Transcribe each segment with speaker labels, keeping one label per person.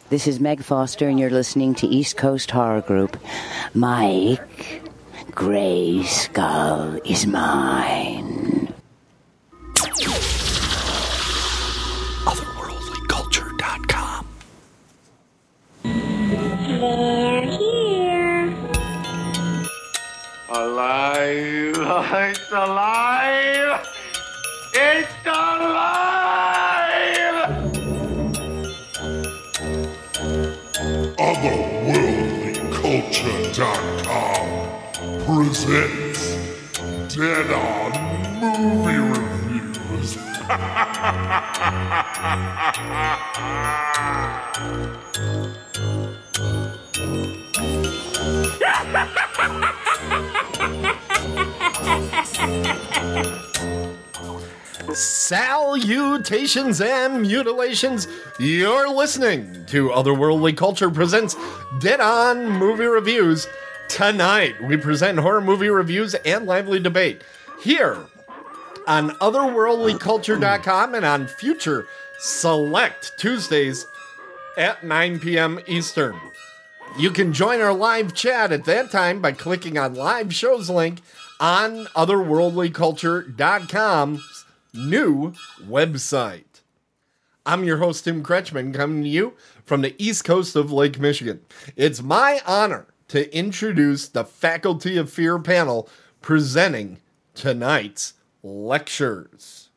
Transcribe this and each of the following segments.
Speaker 1: This is Meg Foster, and you're listening to East Coast Horror Group. Mike, Grayskull is mine.
Speaker 2: Otherworldlyculture.com.
Speaker 3: They're here.
Speaker 4: Alive! It's alive! It's alive!
Speaker 5: Otherworldlyculture.com presents Dead On Movie Reviews.
Speaker 2: Salutations and mutilations. You're listening to Otherworldly Culture presents Dead On Movie Reviews. Tonight, we present horror movie reviews and lively debate here on otherworldlyculture.com and on future select Tuesdays at 9 p.m. Eastern. You can join our live chat at that time by clicking on live shows link on otherworldlyculture.com's new website. I'm your host, Tim Kretschmann, coming to you from the east coast of Lake Michigan. It's my honor to introduce the Faculty of Fear panel presenting tonight's lectures.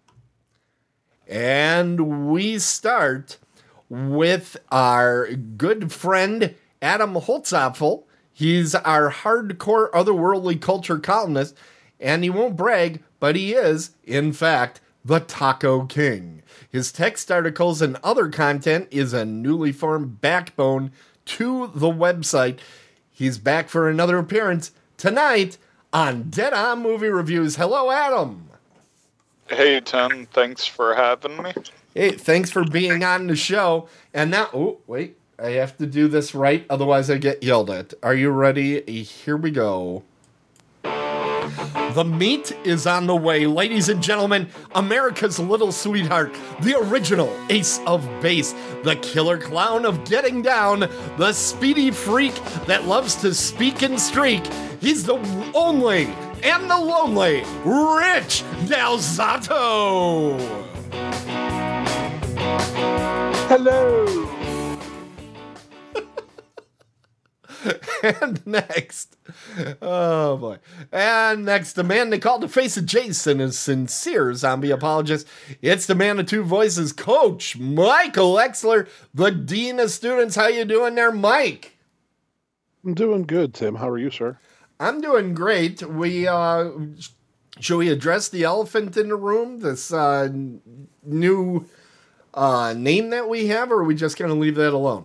Speaker 2: And we start with our good friend, Adam Holtzapfel. He's our hardcore otherworldly culture columnist, and he won't brag, but he is, in fact, the Taco King. His text articles and other content is a newly formed backbone to the website. He's back for another appearance tonight on Dead On Movie Reviews. Hello, Adam.
Speaker 6: Hey, Tim. Thanks for having me.
Speaker 2: Hey, thanks for being on the show. And now, oh, wait, I have to do this right, otherwise I get yelled at. Are you ready? Here we go. The meat is on the way, ladies and gentlemen. America's little sweetheart, the original ace of base, the killer clown of getting down, the speedy freak that loves to speak and streak. He's the only and the lonely Rich Dalzotto.
Speaker 7: Hello.
Speaker 2: And next, oh boy. And next, the man they call the face of Jason, is sincere zombie apologist. It's the man of two voices, Coach Michael Exler, the Dean of Students. How you doing there, Mike?
Speaker 7: I'm doing good, Tim. How are you, sir?
Speaker 2: I'm doing great. Should we address the elephant in the room? This new name that we have, or are we just going to leave that alone?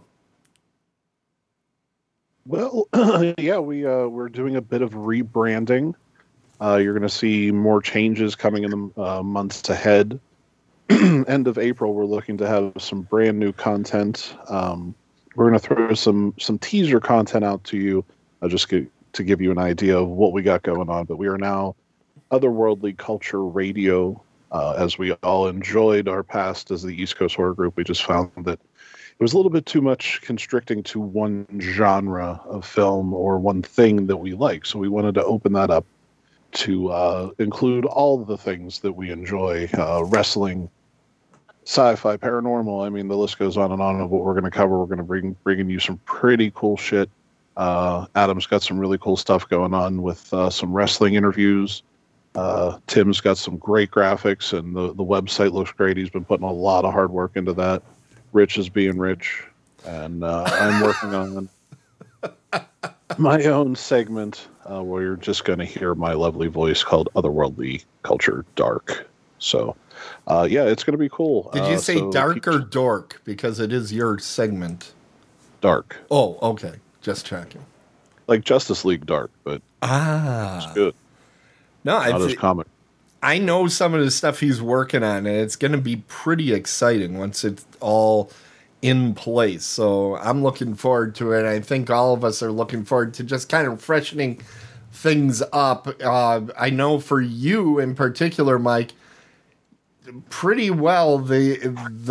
Speaker 7: Well, yeah, we're doing a bit of rebranding. You're going to see more changes coming in the months ahead. End of April, we're looking to have some brand new content. We're going to throw some teaser content out to you, just to give you an idea of what we got going on. But we are now Otherworldly Culture Radio. As we all enjoyed our past as the East Coast Horror Group, we just found that it was a little bit too much constricting to one genre of film or one thing that we like. So we wanted to open that up to include all the things that we enjoy, wrestling, sci-fi, paranormal. I mean, the list goes on and on of what we're going to cover. We're going to bring you some pretty cool shit. Adam's got some really cool stuff going on with some wrestling interviews. Tim's got some great graphics, and the website looks great. He's been putting a lot of hard work into that. Rich is being rich, and I'm working on my own segment where you're just going to hear my lovely voice called Otherworldly Culture Dark. So, yeah, it's going to be cool.
Speaker 2: Did you say dark or dork? Because it is your segment.
Speaker 7: Dark.
Speaker 2: Oh, okay. Just checking.
Speaker 7: Like Justice League Dark, but it's good.
Speaker 2: No,
Speaker 7: not as comic.
Speaker 2: I know some of the stuff he's working on, and it's going to be pretty exciting once it's all in place. So I'm looking forward to it. I think all of us are looking forward to just kind of freshening things up. I know for you in particular, Mike, pretty well the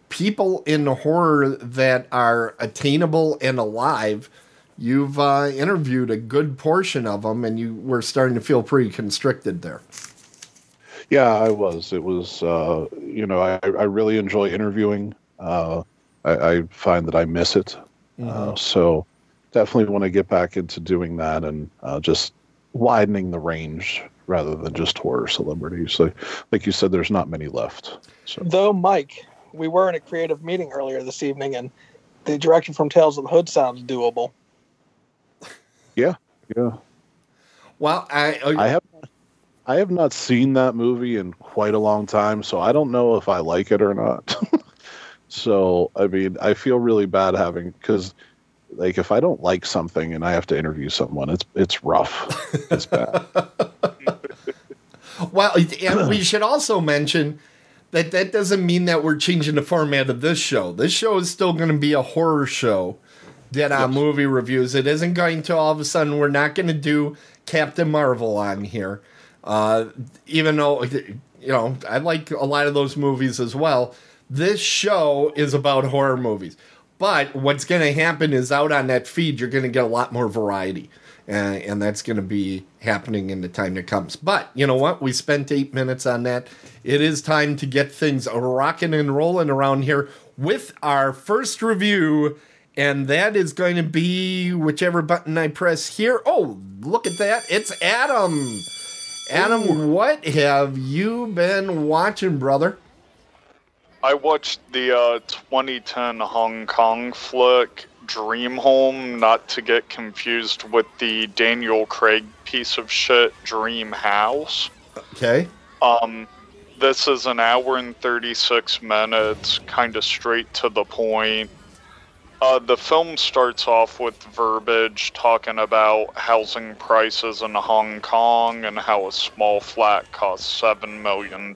Speaker 2: people in horror that are attainable and alive. You've interviewed a good portion of them, and you were starting to feel pretty constricted there.
Speaker 7: Yeah, I was. It was, I really enjoy interviewing. I find that I miss it. So definitely want to get back into doing that and just widening the range rather than just horror celebrities. Like you said, there's not many left. So.
Speaker 8: Though, Mike, we were in a creative meeting earlier this evening, and the director from Tales of the Hood sounds doable.
Speaker 7: Yeah.
Speaker 2: Well,
Speaker 7: I have not seen that movie in quite a long time, so I don't know if I like it or not. So, I mean, I feel really bad because, like, if I don't like something and I have to interview someone, it's rough. It's bad.
Speaker 2: Well, and we should also mention that doesn't mean that we're changing the format of this show. This show is still going to be a horror show. Dead on movie reviews. It isn't going to all of a sudden, we're not going to do Captain Marvel on here. Even though, I like a lot of those movies as well. This show is about horror movies. But what's going to happen is out on that feed, you're going to get a lot more variety. And that's going to be happening in the time that comes. But you know what? We spent 8 minutes on that. It is time to get things rocking and rolling around here with our first review. And that is going to be whichever button I press here. Oh, look at that. It's Adam. Adam, what have you been watching, brother?
Speaker 6: I watched the 2010 Hong Kong flick Dream Home, not to get confused with the Daniel Craig piece of shit Dream House.
Speaker 2: Okay.
Speaker 6: This is an hour and 36 minutes, kind of straight to the point. The film starts off with verbiage talking about housing prices in Hong Kong and how a small flat costs $7 million.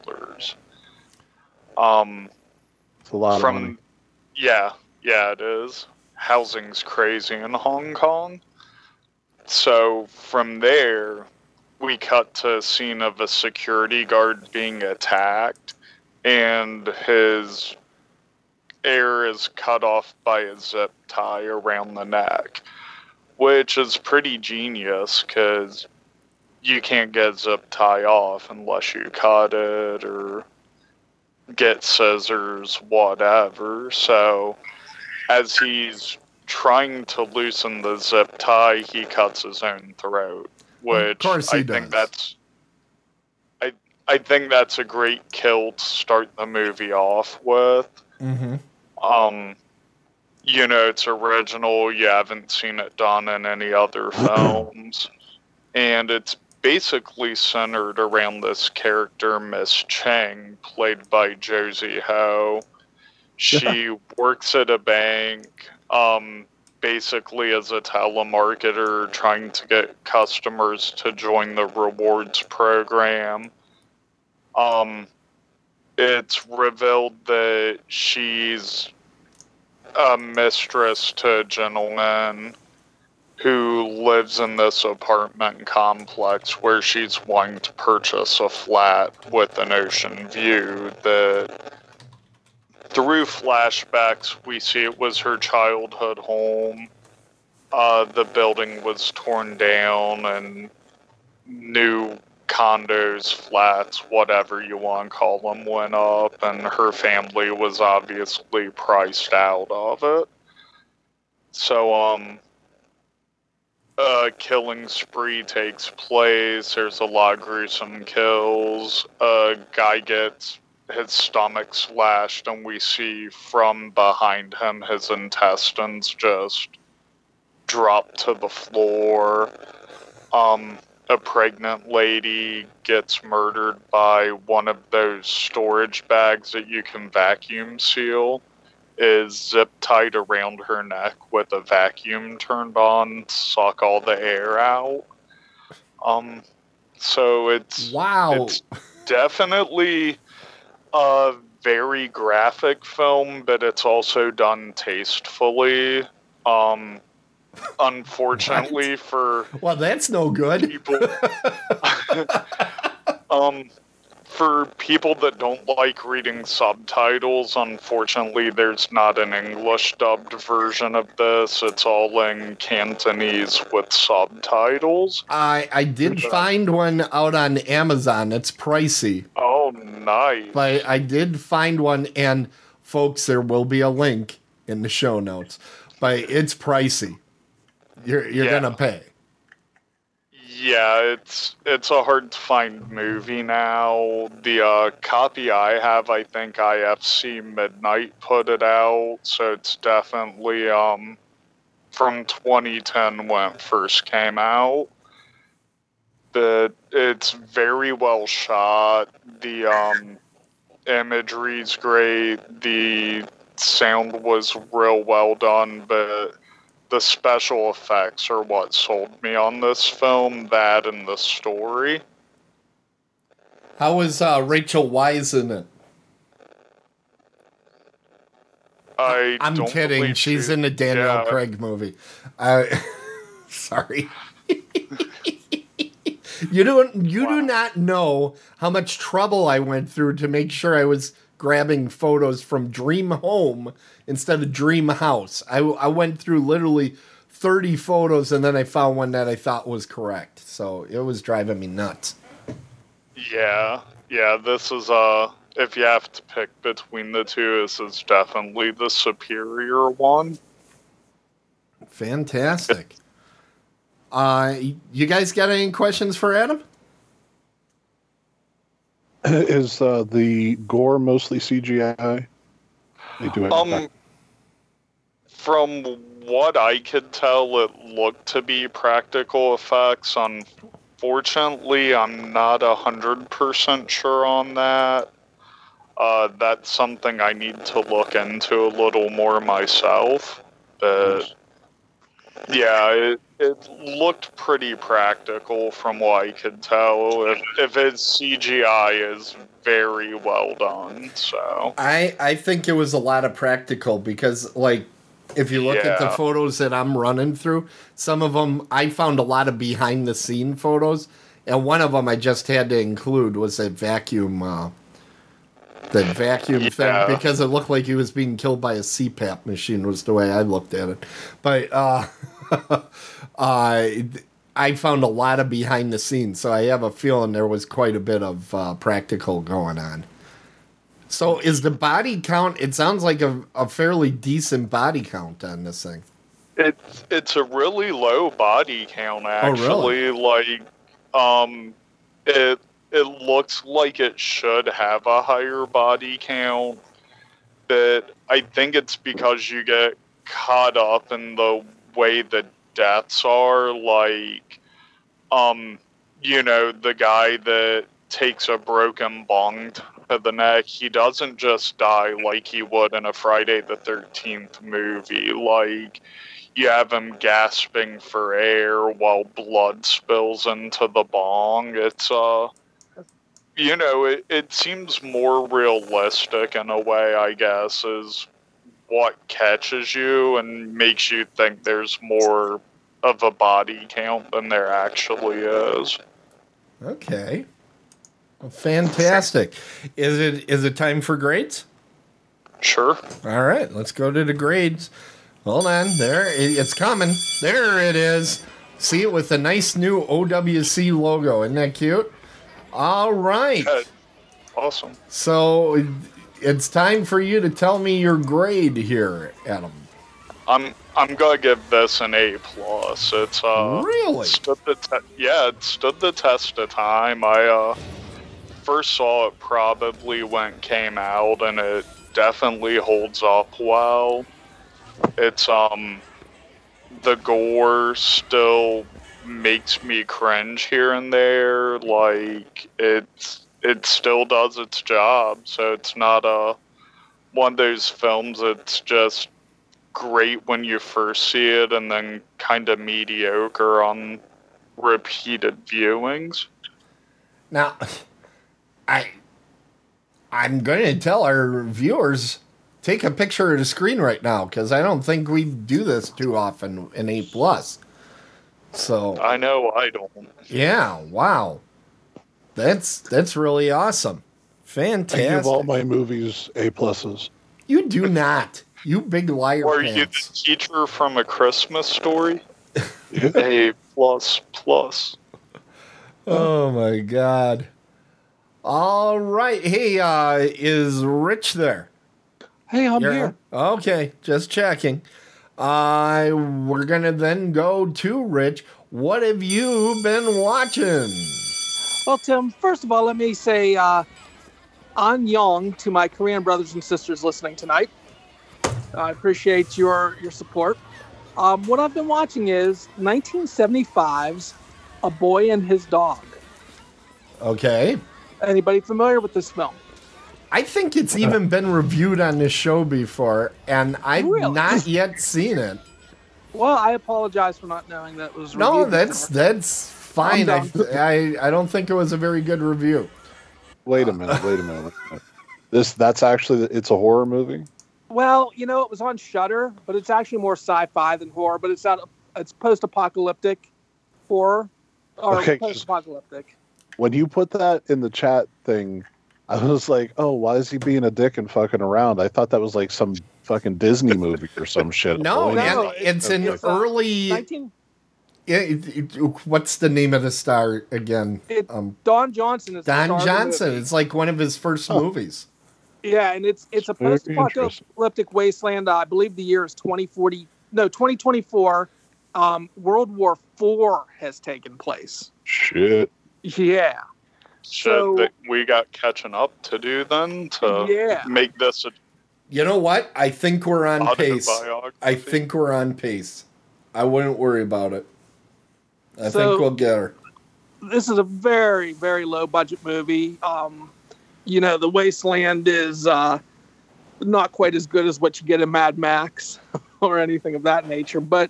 Speaker 7: It's a lot of money.
Speaker 6: Yeah, it is. Housing's crazy in Hong Kong. So from there, we cut to a scene of a security guard being attacked, and his air is cut off by a zip tie around the neck, which is pretty genius because you can't get zip tie off unless you cut it or get scissors, whatever. So as he's trying to loosen the zip tie, he cuts his own throat, which
Speaker 2: of course he does.
Speaker 6: I think that's a great kill to start the movie off with.
Speaker 2: Mm-hmm.
Speaker 6: It's original. You haven't seen it done in any other films. And it's basically centered around this character, Miss Cheng, played by Josie Ho. She works at a bank, basically as a telemarketer, trying to get customers to join the rewards program. It's revealed that she's a mistress to a gentleman who lives in this apartment complex where she's wanting to purchase a flat with an ocean view. That through flashbacks, we see it was her childhood home. The building was torn down and new condos, flats, whatever you want to call them, went up, and her family was obviously priced out of it. So, a killing spree takes place. There's a lot of gruesome kills. A guy gets his stomach slashed, and we see from behind him his intestines just drop to the floor. A pregnant lady gets murdered by one of those storage bags that you can vacuum seal, is zip tied around her neck with a vacuum turned on to suck all the air out. So it's definitely a very graphic film, but it's also done tastefully. Unfortunately for
Speaker 2: well, that's no good.
Speaker 6: People, for people that don't like reading subtitles, unfortunately, there's not an English dubbed version of this. It's all in Cantonese with subtitles.
Speaker 2: I did find one out on Amazon. It's pricey.
Speaker 6: Oh, nice.
Speaker 2: But I did find one, and folks, there will be a link in the show notes. But it's pricey. You're gonna pay.
Speaker 6: Yeah, it's a hard to find movie now. The copy I have, I think IFC Midnight put it out, so it's definitely from 2010 when it first came out. But it's very well shot. The imagery's great. The sound was real well done, but the special effects are what sold me on this film, that and the story.
Speaker 2: How was Rachel Weisz in it? I'm kidding. She's in the Daniel Craig movie. Sorry. You do not know how much trouble I went through to make sure I was grabbing photos from Dream Home instead of Dream House. I went through literally 30 photos, and then I found one that I thought was correct. So it was driving me nuts.
Speaker 6: Yeah, this is, if you have to pick between the two, this is definitely the superior one.
Speaker 2: Fantastic. You guys got any questions for Adam?
Speaker 7: Is the gore mostly CGI? They do have
Speaker 6: from what I could tell, it looked to be practical effects. Unfortunately, I'm not 100% sure on that. That's something I need to look into a little more myself. But yeah, it looked pretty practical from what I could tell. If it's CGI, is very well done. So
Speaker 2: I think it was a lot of practical because, like, if you look at the photos that I'm running through, some of them I found a lot of behind the scene photos, and one of them I just had to include was that vacuum. Thing, because it looked like he was being killed by a CPAP machine, was the way I looked at it. But I found a lot of behind the scenes, so I have a feeling there was quite a bit of practical going on. So is the body count, it sounds like a fairly decent body count on this thing.
Speaker 6: It's a really low body count, actually.
Speaker 2: Oh, really?
Speaker 6: Like, it looks like it should have a higher body count, but I think it's because you get caught up in the way the deaths are. Like, the guy that takes a broken bong to the neck, he doesn't just die like he would in a Friday the 13th movie. Like, you have him gasping for air while blood spills into the bong. It's, it seems more realistic in a way, I guess, is what catches you and makes you think there's more of a body count than there actually is.
Speaker 2: Okay. Well, fantastic. Is it time for grades?
Speaker 6: Sure.
Speaker 2: All right, let's go to the grades. Hold on. There, it's coming. There it is. See it with a nice new OWC logo. Isn't that cute? All right.
Speaker 6: Awesome.
Speaker 2: So it's time for you to tell me your grade here, Adam.
Speaker 6: I'm gonna give this an A+. It's
Speaker 2: really
Speaker 6: it stood the test of time. I first saw it probably when it came out, and it definitely holds up well. It's the gore still makes me cringe here and there. Like, it still does its job, so it's not one of those films that's just great when you first see it and then kind of mediocre on repeated viewings.
Speaker 2: Now, I'm going to tell our viewers, take a picture of the screen right now, because I don't think we do this too often in A+. So
Speaker 6: I know I don't.
Speaker 2: Yeah, wow. That's really awesome. Fantastic.
Speaker 7: I give all my movies A+.
Speaker 2: You do not. You big liar
Speaker 6: Or you the
Speaker 2: pants.
Speaker 6: teacher from A Christmas Story? A++.
Speaker 2: Oh my God. All right. Hey, is Rich there?
Speaker 8: Hey, I'm
Speaker 2: You're-
Speaker 8: here.
Speaker 2: Okay, just checking. We're gonna then go to Rich. What have you been watching?
Speaker 8: Well, Tim, first of all, let me say annyeong to my Korean brothers and sisters listening tonight. I appreciate your support. What I've been watching is 1975's A Boy and His Dog.
Speaker 2: Okay.
Speaker 8: Anybody familiar with this film?
Speaker 2: I think it's even been reviewed on this show before, and I've
Speaker 8: Really?
Speaker 2: not yet seen it.
Speaker 8: Well, I apologize for not knowing that it was
Speaker 2: No,
Speaker 8: reviewed
Speaker 2: that's
Speaker 8: before.
Speaker 2: that's fine.
Speaker 8: I'm done.
Speaker 2: I don't think it was a very good review.
Speaker 7: Wait a minute. That's actually, it's a horror movie?
Speaker 8: Well, you know, it was on Shudder, but it's actually more sci-fi than horror. But it's post-apocalyptic horror or
Speaker 7: Okay,
Speaker 8: post-apocalyptic.
Speaker 7: When you put that in the chat thing, I was like, oh, why is he being a dick and fucking around? I thought that was like some fucking Disney movie or some shit.
Speaker 2: No,
Speaker 7: Boy,
Speaker 2: man,
Speaker 8: no,
Speaker 2: it's an
Speaker 8: it's,
Speaker 2: early.
Speaker 8: 19
Speaker 2: What's the name of the star again?
Speaker 8: Don Johnson is the star
Speaker 2: Don
Speaker 8: of the
Speaker 2: Johnson.
Speaker 8: movie.
Speaker 2: It's like one of his first movies.
Speaker 8: Yeah, and it's a
Speaker 7: Very
Speaker 8: post-apocalyptic wasteland. I believe the year is 2024. World War IV has taken place.
Speaker 7: Shit.
Speaker 8: Yeah.
Speaker 6: So
Speaker 8: So-
Speaker 6: we got catching up to do then to
Speaker 8: Yeah.
Speaker 6: make this a
Speaker 2: You know what? I think we're on pace.
Speaker 6: autobiography.
Speaker 2: I think we're on pace. I wouldn't worry about it. I
Speaker 8: So-
Speaker 2: think we'll get her.
Speaker 8: This is a very, very low budget movie. You know, the wasteland is not quite as good as what you get in Mad Max or anything of that nature. But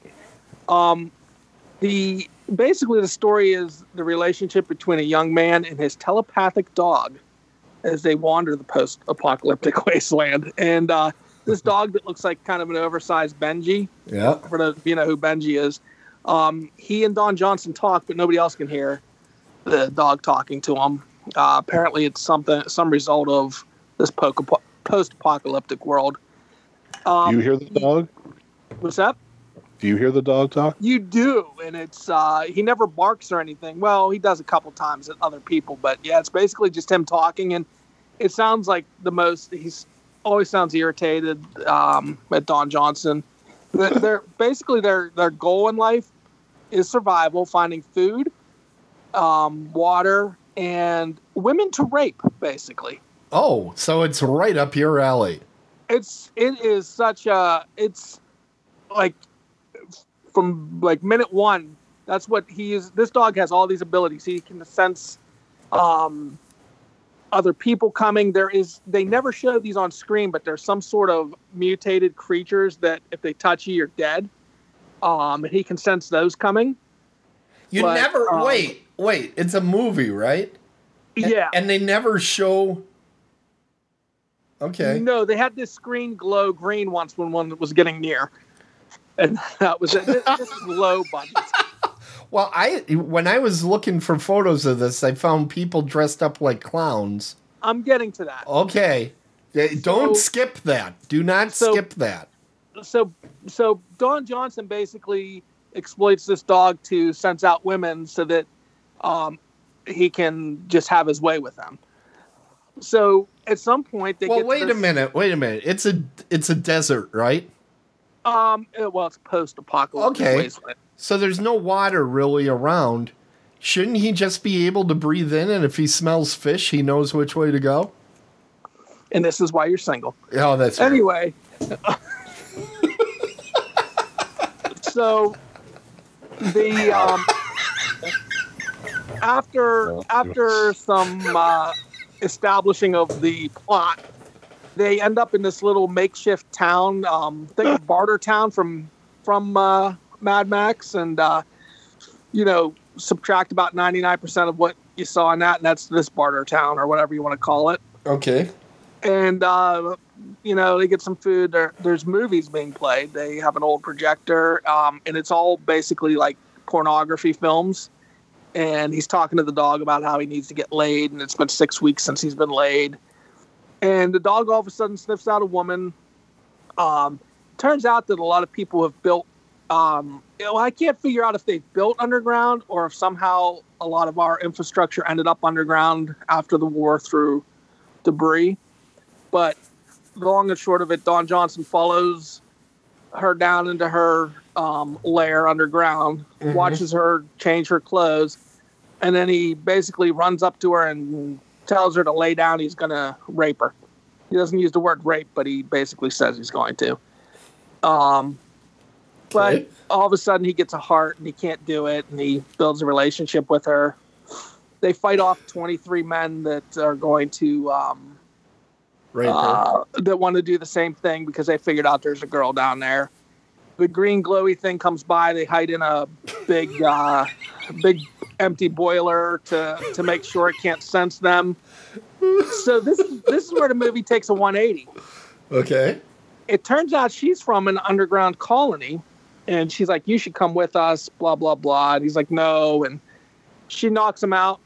Speaker 8: basically the story is the relationship between a young man and his telepathic dog as they wander the post-apocalyptic wasteland. And this dog that looks like kind of an oversized Benji,
Speaker 2: Yeah.
Speaker 8: for the, you know who Benji is. He and Don Johnson talk, but nobody else can hear the dog talking to him. Apparently, it's some result of this post-apocalyptic world.
Speaker 7: Do you hear the dog?
Speaker 8: What's that?
Speaker 7: Do you hear the dog talk?
Speaker 8: You do, and it's he never barks or anything. Well, he does a couple times at other people, but yeah, it's basically just him talking, and it sounds like he's always sounds irritated at Don Johnson. They're basically their goal in life is survival, finding food, water, and women to rape, basically.
Speaker 2: Oh, so it's right up your alley.
Speaker 8: It's like from like minute one, that's what he is. This dog has all these abilities. He can sense other people coming. They never show these on screen, but there's some sort of mutated creatures that if they touch you, you're dead. And he can sense those coming.
Speaker 2: You
Speaker 8: But,
Speaker 2: never wait. It's a movie, right?
Speaker 8: Yeah.
Speaker 2: And they never show. Okay.
Speaker 8: No, they had this screen glow green once when one was getting near. And that was it. This is low budget.
Speaker 2: Well, when I was looking for photos of this, I found people dressed up like clowns.
Speaker 8: I'm getting to that.
Speaker 2: Okay. Don't skip that. Do not
Speaker 8: So-
Speaker 2: skip that.
Speaker 8: So Don Johnson basically exploits this dog to sense out women so that he can just have his way with them. So at some point they
Speaker 2: Well,
Speaker 8: get to
Speaker 2: wait a
Speaker 8: this-
Speaker 2: minute. It's a desert, right?
Speaker 8: Well, it's post-apocalyptic
Speaker 2: Okay.
Speaker 8: wasteland.
Speaker 2: So there's no water really around. Shouldn't he just be able to breathe in, and if he smells fish, he knows which way to go?
Speaker 8: And this is why you're single.
Speaker 2: Oh, that's right.
Speaker 8: Anyway, so the after some establishing of the plot, they end up in this little makeshift town. Think of Bartertown from Mad Max, and subtract about 99% of what you saw in that, and that's this Bartertown or whatever you want to call it.
Speaker 2: Okay.
Speaker 8: And they get some food. There's movies being played. They have an old projector, and it's all basically like pornography films. and he's talking to the dog about how he needs to get laid, and it's been 6 weeks since he's been laid. And the dog all of a sudden sniffs out a woman. Turns out that a lot of people have built. I can't figure out if they built underground or if somehow a lot of our infrastructure ended up underground after the war through debris. But the long and short of it, Don Johnson follows her down into her lair underground, watches her change her clothes, and then he basically runs up to her and tells her to lay down. He's going to rape her. He doesn't use the word rape, but he basically says he's going to. But all of a sudden he gets a heart and he can't do it, and he builds a relationship with her. They fight off 23 men that are going to
Speaker 2: rape her.
Speaker 8: That want to do the same thing because they figured out there's a girl down there. The green glowy thing comes by. They hide in a big empty boiler to make sure it can't sense them. So this is where the movie takes a 180.
Speaker 2: Okay.
Speaker 8: It turns out she's from an underground colony, and she's like, "You should come with us." Blah blah blah. And he's like, "No," and she knocks him out,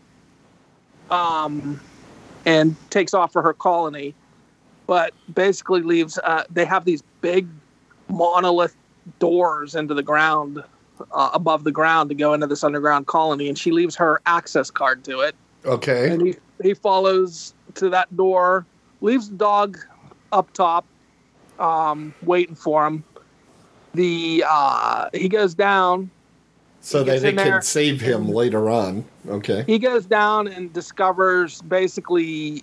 Speaker 8: and takes off for her colony, but basically leaves. They have these big monolith doors into the ground, above the ground, to go into this underground colony, and she leaves her access card to it.
Speaker 2: Okay.
Speaker 8: And he follows to that door, leaves the dog up top, waiting for him. He goes down.
Speaker 2: So that they can save him later on. Okay.
Speaker 8: He goes down and discovers basically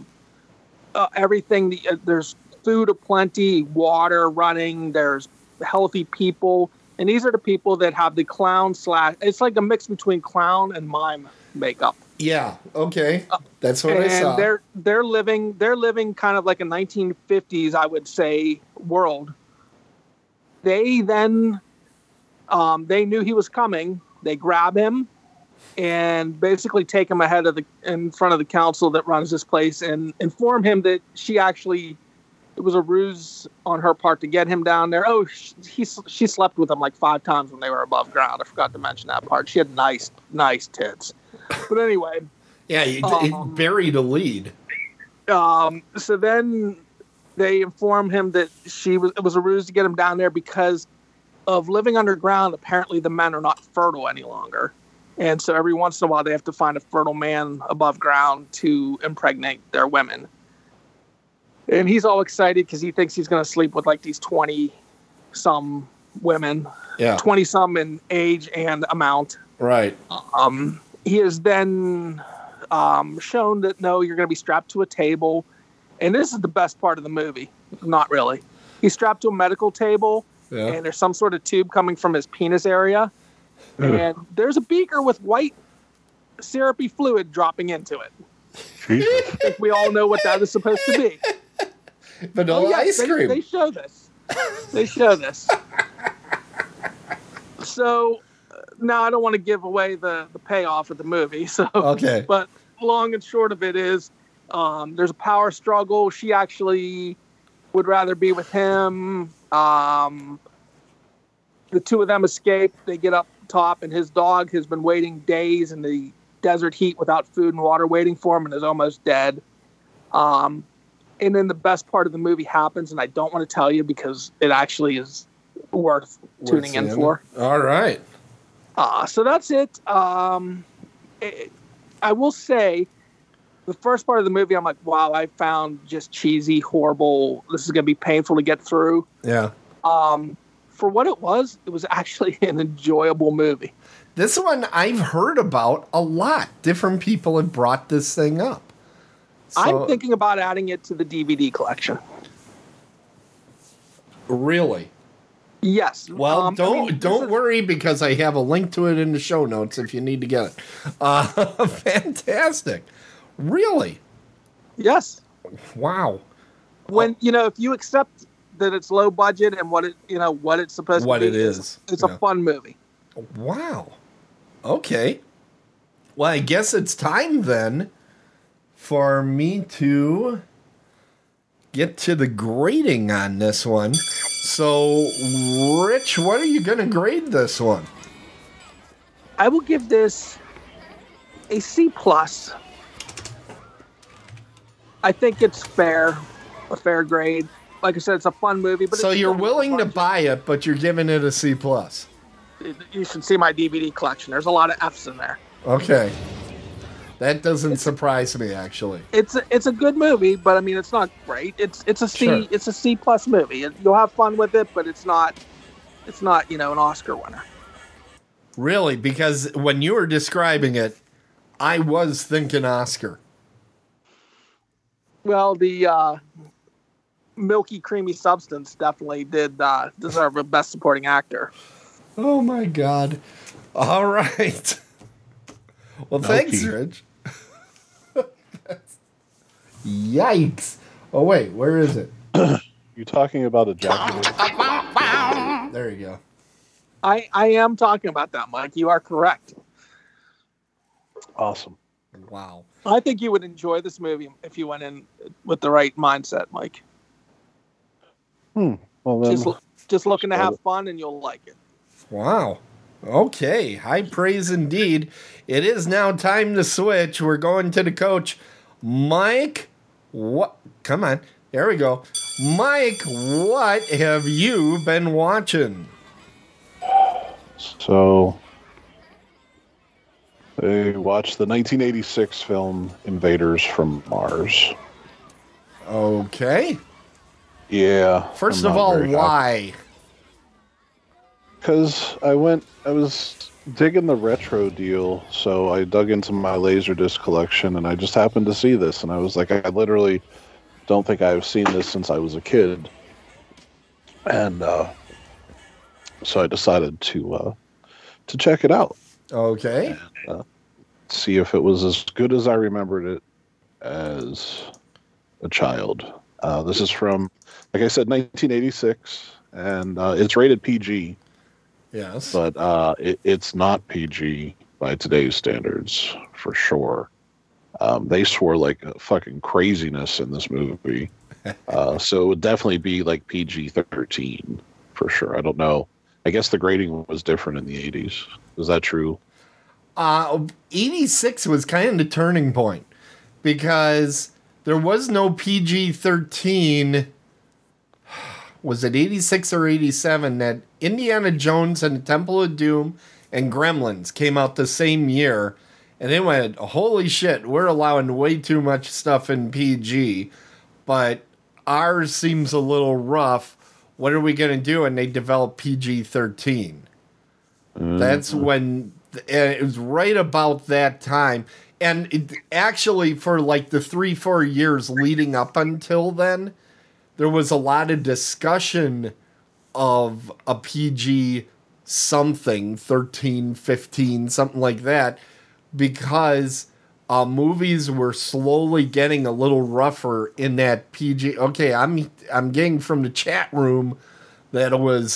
Speaker 8: everything. There's food aplenty, water running, there's healthy people. And these are the people that have the clown / it's like a mix between clown and mime makeup.
Speaker 2: Yeah. Okay. That's what I saw.
Speaker 8: And they're living kind of like a 1950s, I would say, world. They then they knew he was coming. They grab him and basically take him in front of the council that runs this place and inform him that it was a ruse on her part to get him down there. Oh, she slept with him like 5 times when they were above ground. I forgot to mention that part. She had nice tits. But anyway.
Speaker 2: Yeah, he buried a lead.
Speaker 8: So then they inform him that it was a ruse to get him down there because of living underground. Apparently the men are not fertile any longer. And so every once in a while they have to find a fertile man above ground to impregnate their women. And he's all excited because he thinks he's going to sleep with like these 20-some women.
Speaker 2: Yeah.
Speaker 8: 20-some in age and amount.
Speaker 2: Right.
Speaker 8: He is then shown that, no, you're going to be strapped to a table. And this is the best part of the movie. Not really. He's strapped to a medical table, and there's some sort of tube coming from his penis area. And there's a beaker with white syrupy fluid dropping into it. I think we all know what that is supposed to be.
Speaker 2: Vanilla ice cream.
Speaker 8: They show this. They show this. So now I don't want to give away the payoff of the movie. So
Speaker 2: okay.
Speaker 8: But long and short of it is, there's a power struggle. She actually would rather be with him. The two of them escape. They get up top, and his dog has been waiting days in the desert heat without food and water waiting for him and is almost dead. And then the best part of the movie happens, and I don't want to tell you because it actually is worth tuning in for.
Speaker 2: All right.
Speaker 8: So that's it. I will say, the first part of the movie, I'm like, wow, I found just cheesy, horrible. This is going to be painful to get through.
Speaker 2: Yeah.
Speaker 8: For what it was actually an enjoyable movie.
Speaker 2: This one I've heard about a lot. Different people have brought this thing up. So,
Speaker 8: I'm thinking about adding it to the DVD collection.
Speaker 2: Really?
Speaker 8: Yes.
Speaker 2: Well, don't worry because I have a link to it in the show notes if you need to get it. Fantastic. Really?
Speaker 8: Yes.
Speaker 2: Wow.
Speaker 8: When if you accept that it's low budget and what it's supposed to be,
Speaker 2: what it is,
Speaker 8: it's a fun movie.
Speaker 2: Wow. Okay. Well, I guess it's time then for me to get to the grading on this one. So, Rich, what are you going to grade this one?
Speaker 8: I will give this A C plus. I think it's fair, a fair grade. Like I said, it's a fun movie. But
Speaker 2: So
Speaker 8: it's
Speaker 2: you're
Speaker 8: still
Speaker 2: willing to
Speaker 8: fun.
Speaker 2: buy it, but you're giving it a C plus.
Speaker 8: You should see my DVD collection. There's a lot of Fs in there.
Speaker 2: Okay. That doesn't surprise me, actually.
Speaker 8: It's a good movie, but I mean, it's not great. It's a C.
Speaker 2: Sure.
Speaker 8: It's a C plus movie. You'll have fun with it, but it's not an Oscar winner.
Speaker 2: Really? Because when you were describing it, I was thinking Oscar.
Speaker 8: Well, the milky, creamy substance definitely did deserve a Best Supporting Actor.
Speaker 2: Oh, my God. All right. Well, thanks, Rich. Yikes. Oh, wait. Where is it?
Speaker 7: You talking about ejaculation?
Speaker 2: There you go.
Speaker 8: I am talking about that, Mike. You are correct.
Speaker 7: Awesome.
Speaker 2: Wow.
Speaker 8: I think you would enjoy this movie if you went in with the right mindset, Mike.
Speaker 7: Well, then,
Speaker 8: Just looking to have fun, and you'll like it.
Speaker 2: Wow. Okay. High praise indeed. It is now time to switch. We're going to the coach. Mike, what? Come on. There we go. Mike, what have you been watching?
Speaker 7: so I watched the 1986 film Invaders from Mars.
Speaker 2: Okay.
Speaker 7: Yeah.
Speaker 2: First of all, why?
Speaker 7: Because I was digging the retro deal, so I dug into my Laserdisc collection, and I just happened to see this, and I was like, I literally don't think I've seen this since I was a kid. And so I decided to check it out.
Speaker 2: Okay.
Speaker 7: See if it was as good as I remembered it as a child. This is from, like I said, 1986, and it's rated PG.
Speaker 2: Yes.
Speaker 7: But it's not PG by today's standards, for sure. They swore like fucking craziness in this movie. So it would definitely be like PG-13, for sure. I don't know. I guess the grading was different in the 80s. Is that true?
Speaker 2: 86 was kind of the turning point because there was no PG-13. Was it 86 or 87 that Indiana Jones and the Temple of Doom and Gremlins came out the same year, and they went, holy shit, we're allowing way too much stuff in PG, but ours seems a little rough. What are we going to do? And they developed PG-13. That's when it was right about that time. And it, actually, for like the 3-4 years leading up until then, there was a lot of discussion of a PG something, 13, 15, something like that, because movies were slowly getting a little rougher in that PG. Okay, I'm getting from the chat room that it was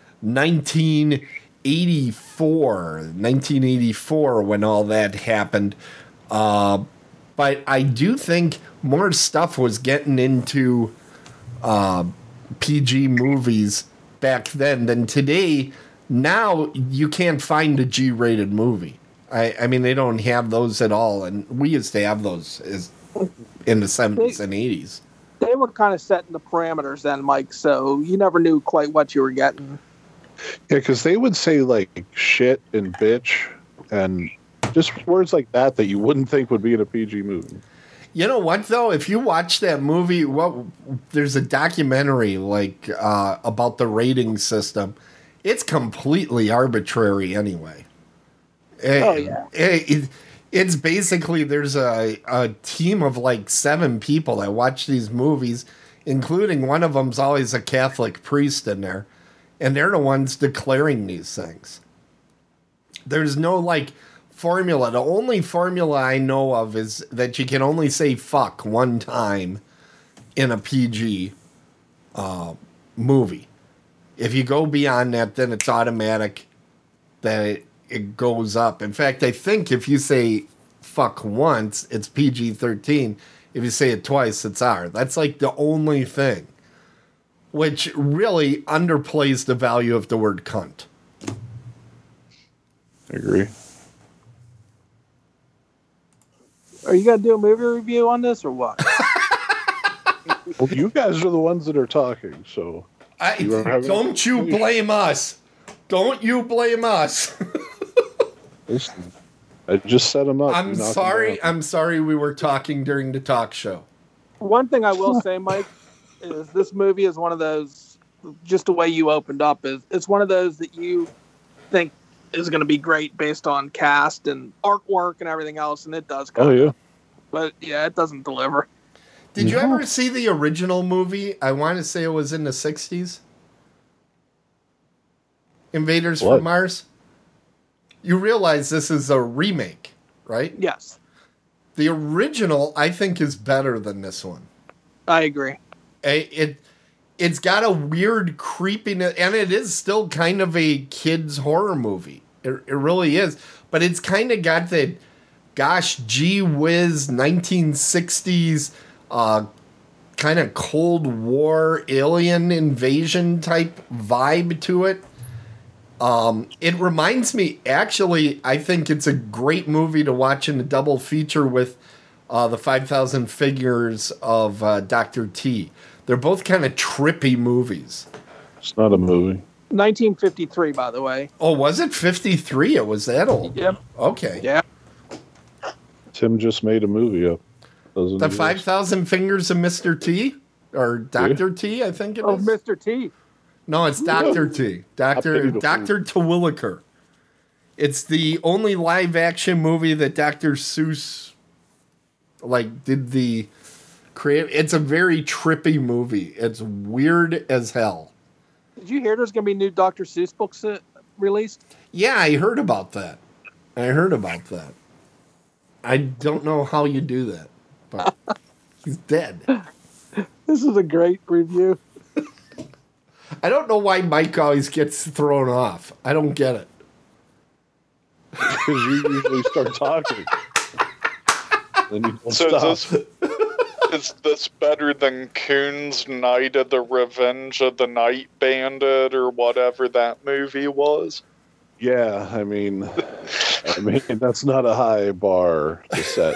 Speaker 2: 1984 when all that happened. But I do think more stuff was getting into PG movies back then than today. Now you can't find a G-rated movie. I mean, they don't have those at all, and we used to have those in the 70s and 80s.
Speaker 8: They were kind of setting the parameters then, Mike, so you never knew quite what you were getting.
Speaker 7: Yeah, because they would say like shit and bitch and just words like that you wouldn't think would be in a PG movie.
Speaker 2: You know what, though? If you watch that movie, there's a documentary like about the rating system. It's completely arbitrary anyway.
Speaker 8: Oh, yeah.
Speaker 2: It's basically there's a team of like 7 people that watch these movies, including one of them's always a Catholic priest in there, and they're the ones declaring these things. There's no like formula. The only formula I know of is that you can only say fuck one time in a PG movie. If you go beyond that, then it's automatic that it goes up. In fact, I think if you say fuck once, it's PG-13. If you say it twice, it's R. That's like the only thing, which really underplays the value of the word cunt.
Speaker 7: I agree.
Speaker 8: Are you gonna do a movie review on this or what?
Speaker 7: Well, you guys are the ones that are talking, so
Speaker 2: Don't you blame us. Don't you blame us.
Speaker 7: listen, I just set them up.
Speaker 2: I'm
Speaker 7: You knock 'em
Speaker 2: sorry.
Speaker 7: down.
Speaker 2: I'm sorry we were talking during the talk show.
Speaker 8: One thing I will say, Mike, is this movie is one of those. Just the way you opened up is it's one of those that you think is going to be great based on cast and artwork and everything else, and it does.
Speaker 7: Oh yeah.
Speaker 8: But yeah, it doesn't deliver.
Speaker 2: Did you ever see the original movie? I want to say it was in the 60s. Invaders
Speaker 7: What?
Speaker 2: from Mars. You realize this is a remake, right?
Speaker 8: Yes,
Speaker 2: The original, I think, is better than this one.
Speaker 8: I agree.
Speaker 2: It's got a weird creepiness, and it is still kind of a kid's horror movie. It really is. But it's kind of got that, gosh, gee whiz, 1960s kind of Cold War alien invasion type vibe to it. It reminds me, actually, I think it's a great movie to watch in a double feature with the 5,000 Figures of Dr. T. They're both kind of trippy movies.
Speaker 7: It's not a movie.
Speaker 8: 1953, by the way.
Speaker 2: Oh, was it 53? It was that old?
Speaker 8: Yep.
Speaker 2: Okay.
Speaker 8: Yeah.
Speaker 7: Tim just made a movie up. Doesn't
Speaker 2: The
Speaker 7: he?
Speaker 2: 5,000 Fingers of Mr. T? Or Dr. T, I think it
Speaker 8: Oh,
Speaker 2: is.
Speaker 8: Mr. T.
Speaker 2: No, it's Dr. T. Dr. Terwilliger. It's the only live action movie that Dr. Seuss did the create. It's a very trippy movie. It's weird as hell.
Speaker 8: Did you hear there's going to be new Dr. Seuss books released?
Speaker 2: Yeah, I heard about that. I don't know how you do that, but he's dead.
Speaker 8: This is a great review.
Speaker 2: I don't know why Mike always gets thrown off. I don't get it.
Speaker 7: Because you usually start talking. Then you don't
Speaker 6: So
Speaker 7: stop.
Speaker 6: is this better than Coon's Night of the Revenge of the Night Bandit or whatever that movie was?
Speaker 7: Yeah, I mean, that's not a high bar to set.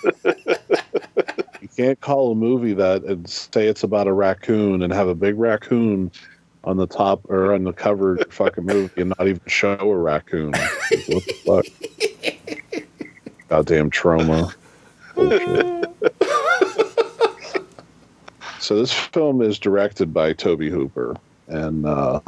Speaker 7: You can't call a movie that and say it's about a raccoon and have a big raccoon on the top or on the cover of the fucking movie and not even show a raccoon. What the fuck? Goddamn trauma. Bullshit. So this film is directed by Toby Hooper, and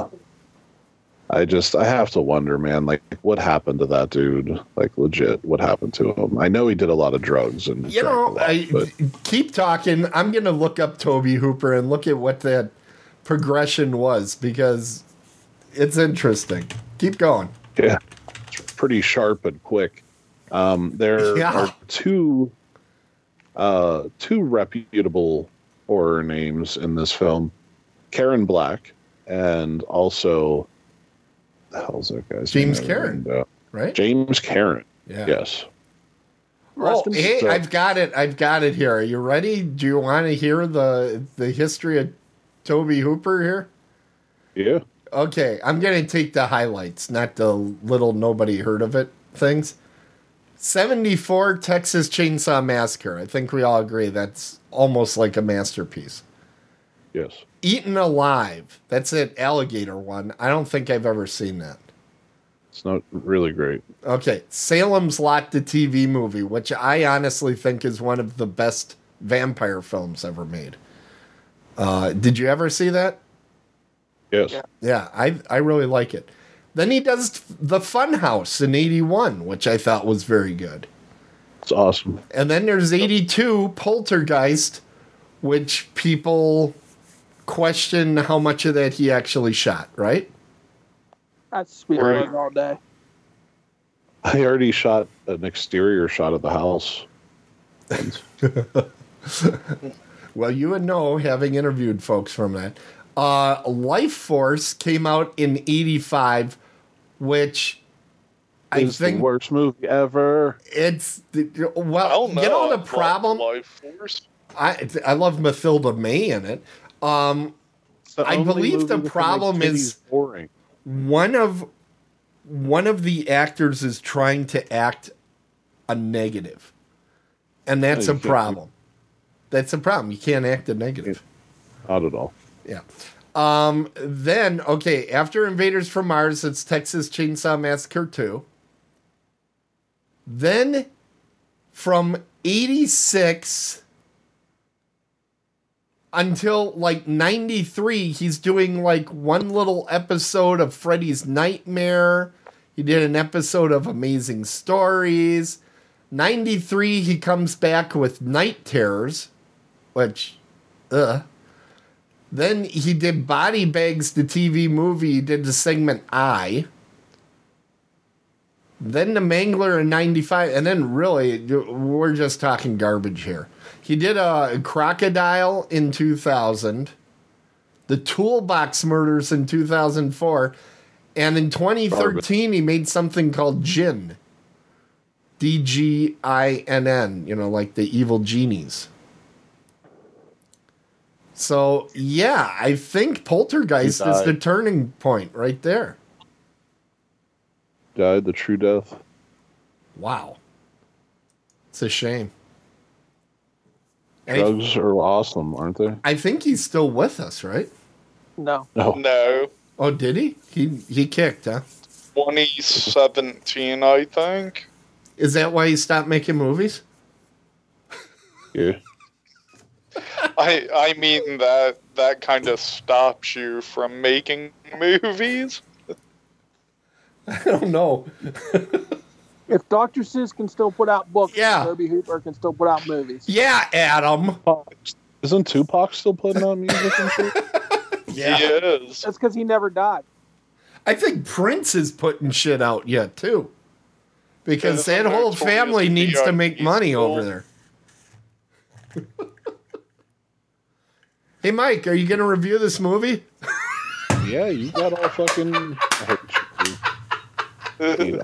Speaker 7: I have to wonder, man, like what happened to that dude? Like legit, what happened to him? I know he did a lot of drugs and
Speaker 2: You know,
Speaker 7: but
Speaker 2: keep talking. I'm going to look up Toby Hooper and look at what that progression was because it's interesting. Keep going.
Speaker 7: yeah, it's pretty sharp and quick. There
Speaker 2: Yeah.
Speaker 7: are two reputable horror names in this film: Karen Black and also the hell's that guy's
Speaker 2: James
Speaker 7: name?
Speaker 2: Karen. Right?
Speaker 7: James Karen.
Speaker 2: Yeah.
Speaker 7: Yes.
Speaker 2: Oh,
Speaker 8: in
Speaker 2: hey,
Speaker 7: peace.
Speaker 2: I've got it here. Are you ready? Do you want to hear the history of Toby Hooper here?
Speaker 7: Yeah.
Speaker 2: Okay, I'm going to take the highlights, not the little nobody heard of it things. 74 Texas Chainsaw Massacre. I think we all agree that's almost like a masterpiece.
Speaker 7: Yes.
Speaker 2: Eaten Alive. That's it, alligator one. I don't think I've ever seen that.
Speaker 7: It's not really great.
Speaker 2: Okay, Salem's Lot, the TV movie, which I honestly think is one of the best vampire films ever made. Did you ever see that?
Speaker 7: Yes.
Speaker 8: Yeah.
Speaker 2: Yeah, I really like it. Then he does The Funhouse in 81, which I thought was very good.
Speaker 7: It's awesome.
Speaker 2: And then there's 82 Poltergeist, which people question how much of that he actually shot, right?
Speaker 8: That's sweet
Speaker 7: Right.
Speaker 8: all day.
Speaker 7: I already shot an exterior shot of the house.
Speaker 2: Well, you would know, having interviewed folks from that. Life Force came out in 85, which I
Speaker 7: It's the
Speaker 2: think
Speaker 7: worst movie ever.
Speaker 2: it's...
Speaker 6: I
Speaker 2: Well,
Speaker 6: don't know.
Speaker 2: you know
Speaker 6: I
Speaker 2: the
Speaker 6: love
Speaker 2: problem?
Speaker 6: Life Force.
Speaker 2: I love Mathilda May in it.
Speaker 7: It's the
Speaker 2: I
Speaker 7: only
Speaker 2: believe
Speaker 7: movie
Speaker 2: the
Speaker 7: that can
Speaker 2: problem
Speaker 7: make
Speaker 2: is-
Speaker 7: titties boring.
Speaker 2: One of the actors is trying to act a negative. And that's
Speaker 7: No,
Speaker 2: a
Speaker 7: you can't-
Speaker 2: problem. That's a problem. You can't act a negative.
Speaker 7: Not at all.
Speaker 2: Yeah. Then, okay, after Invaders from Mars, it's Texas Chainsaw Massacre 2. Then, from 86 until like 93, he's doing like one little episode of Freddy's Nightmare. He did an episode of Amazing Stories. 93, he comes back with Night Terrors, which, Then he did Body Bags, the TV movie. He did the segment I. Then the Mangler in 95. And then really, we're just talking garbage here. He did a Crocodile in 2000. The Toolbox Murders in 2004. And in 2013, he made something called Jinn. DGINN. You know, like the evil genies. So, yeah, I think Poltergeist is the turning point right there.
Speaker 7: Died the true death.
Speaker 2: Wow. It's a shame.
Speaker 7: Drugs are awesome, aren't they?
Speaker 2: I think he's still with us, right?
Speaker 8: No.
Speaker 6: No.
Speaker 2: Oh, did he? He kicked, huh?
Speaker 6: 2017, I think.
Speaker 2: Is that why he stopped making movies?
Speaker 7: Yeah.
Speaker 6: I mean that kind of stops you from making movies.
Speaker 2: I don't know.
Speaker 8: If Dr. Seuss can still put out books,
Speaker 2: Yeah.
Speaker 8: Toby Hooper can still put out movies.
Speaker 2: Yeah, Adam.
Speaker 7: Isn't Tupac still putting out music and shit?
Speaker 2: Yeah.
Speaker 6: He is.
Speaker 8: That's because he never died.
Speaker 2: I think Prince is putting shit out yet, too. Because
Speaker 6: Yeah,
Speaker 2: that whole
Speaker 6: Notorious
Speaker 2: family needs to make
Speaker 6: B.I.G.
Speaker 2: money
Speaker 6: still-
Speaker 2: over there. Hey, Mike, are you going to review this movie?
Speaker 7: Yeah, you got all fucking. I hate you.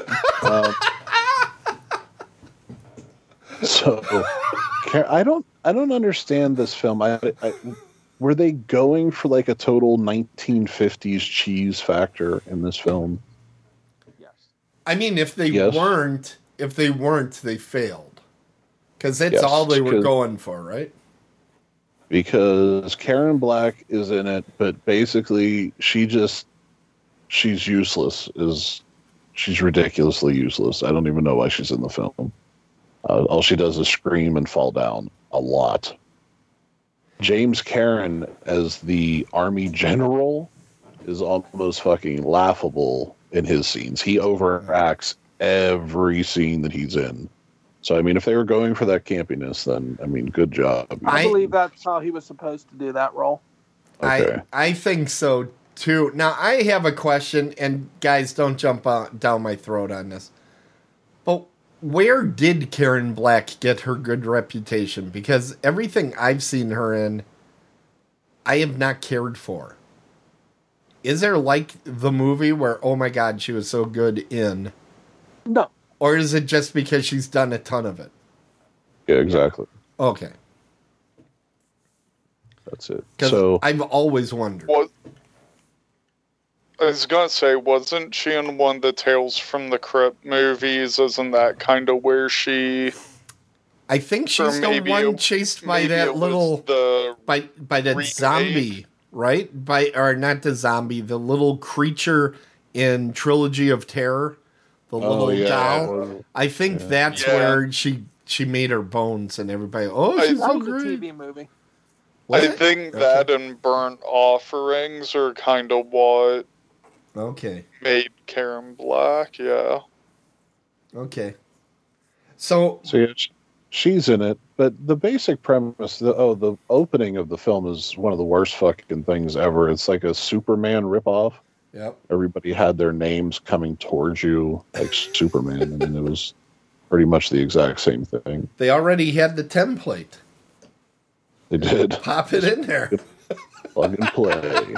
Speaker 7: So, I don't understand this film. Were they going for like a total 1950s cheese factor in this film?
Speaker 8: Yes.
Speaker 2: I mean, if they
Speaker 7: Yes.
Speaker 2: weren't, they failed. Because that's
Speaker 7: Yes,
Speaker 2: all they were
Speaker 7: 'cause-
Speaker 2: going for, right?
Speaker 7: Because Karen Black is in it, but basically she's useless. She's ridiculously useless. I don't even know why she's in the film. All she does is scream and fall down a lot. James Karen as the army general is almost fucking laughable in his scenes. He overacts every scene that he's in. So, I mean, if they were going for that campiness, then, I mean, good job.
Speaker 8: I believe that's how he was supposed to do that role.
Speaker 7: Okay.
Speaker 2: I think so, too. Now, I have a question, and guys, don't jump down my throat on this. But where did Karen Black get her good reputation? Because everything I've seen her in, I have not cared for. Is there like the movie where, oh my God, she was so good in?
Speaker 8: No.
Speaker 2: Or is it just because she's done a ton of it?
Speaker 7: Yeah, exactly.
Speaker 2: Okay.
Speaker 7: That's it.
Speaker 2: Because
Speaker 7: So,
Speaker 2: I've always wondered.
Speaker 6: What? I was gonna say, wasn't she in one of the Tales from the Crypt movies? Isn't that kind of where she?
Speaker 2: I think she's
Speaker 6: or
Speaker 2: the
Speaker 6: maybe
Speaker 2: one
Speaker 6: it-
Speaker 2: chased by
Speaker 6: maybe
Speaker 2: that
Speaker 6: it was
Speaker 2: little
Speaker 6: the
Speaker 2: by that
Speaker 6: remake.
Speaker 2: zombie, right? Or not the zombie, the little creature in Trilogy of Terror, the little doll. I think that's
Speaker 6: Yeah.
Speaker 2: where she made her bones, and everybody. Oh, she's
Speaker 8: That
Speaker 2: so
Speaker 8: was a
Speaker 2: great.
Speaker 8: TV movie.
Speaker 2: Was
Speaker 6: I
Speaker 2: it?
Speaker 6: think
Speaker 2: Okay.
Speaker 6: that and Burnt Offerings are kind of what
Speaker 2: Okay.
Speaker 6: made Karen Black. Yeah.
Speaker 2: Okay. So
Speaker 7: yeah, she's in it, but the basic premise, the opening of the film is one of the worst fucking things ever. It's like a Superman ripoff.
Speaker 2: Yep.
Speaker 7: Everybody had their names coming towards you like Superman. I mean, it was pretty much the exact same thing.
Speaker 2: they already had the template.
Speaker 7: They did.
Speaker 2: Pop it in there.
Speaker 7: Plug and play.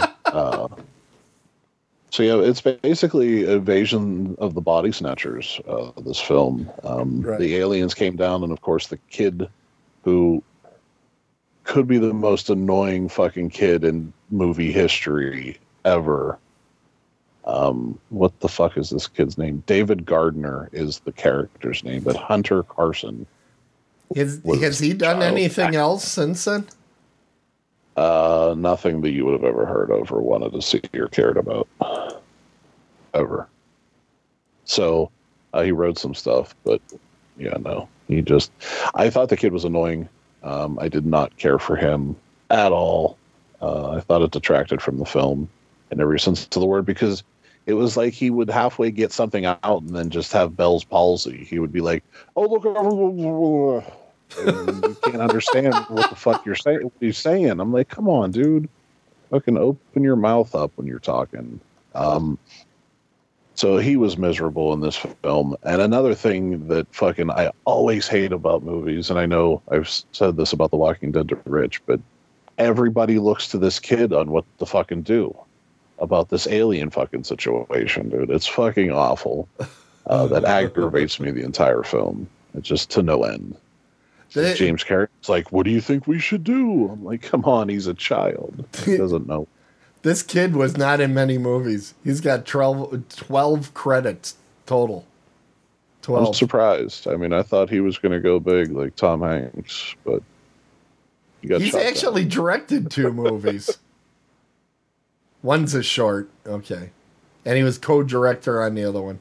Speaker 7: So yeah, it's basically Invasion of the Body Snatchers. This film,
Speaker 2: Right.
Speaker 7: The aliens came down, and of course the kid, who could be the most annoying fucking kid in movie history ever. What the fuck is this kid's name? David Gardner is the character's name, but Hunter Carson
Speaker 2: Has he done anything else since then?
Speaker 7: Nothing that you would have ever heard of or wanted to see or cared about. Ever. So, he wrote some stuff, but yeah, no. I thought the kid was annoying. I did not care for him at all. I thought it detracted from the film in every sense of the word, because it was like he would halfway get something out and then just have Bell's palsy. He would be like, "Oh, look, and you can't understand what the fuck you're saying. What he's saying." I'm like, "Come on, dude, fucking open your mouth up when you're talking." So he was miserable in this film. And another thing that fucking I always hate about movies, and I know I've said this about The Walking Dead to Rich, but everybody looks to this kid on what to fucking do about this alien fucking situation, dude. It's fucking awful. That aggravates me the entire film. It's just to no end. James Carrey's like, "What do you think we should do?" I'm like, "Come on, he's a child. He doesn't know."
Speaker 2: This kid was not in many movies. He's got 12 credits total. 12.
Speaker 7: I'm surprised. I mean, I thought he was going to go big like Tom Hanks, but
Speaker 2: he's actually directed 2 movies. One's a short, okay. And he was co-director on the other one.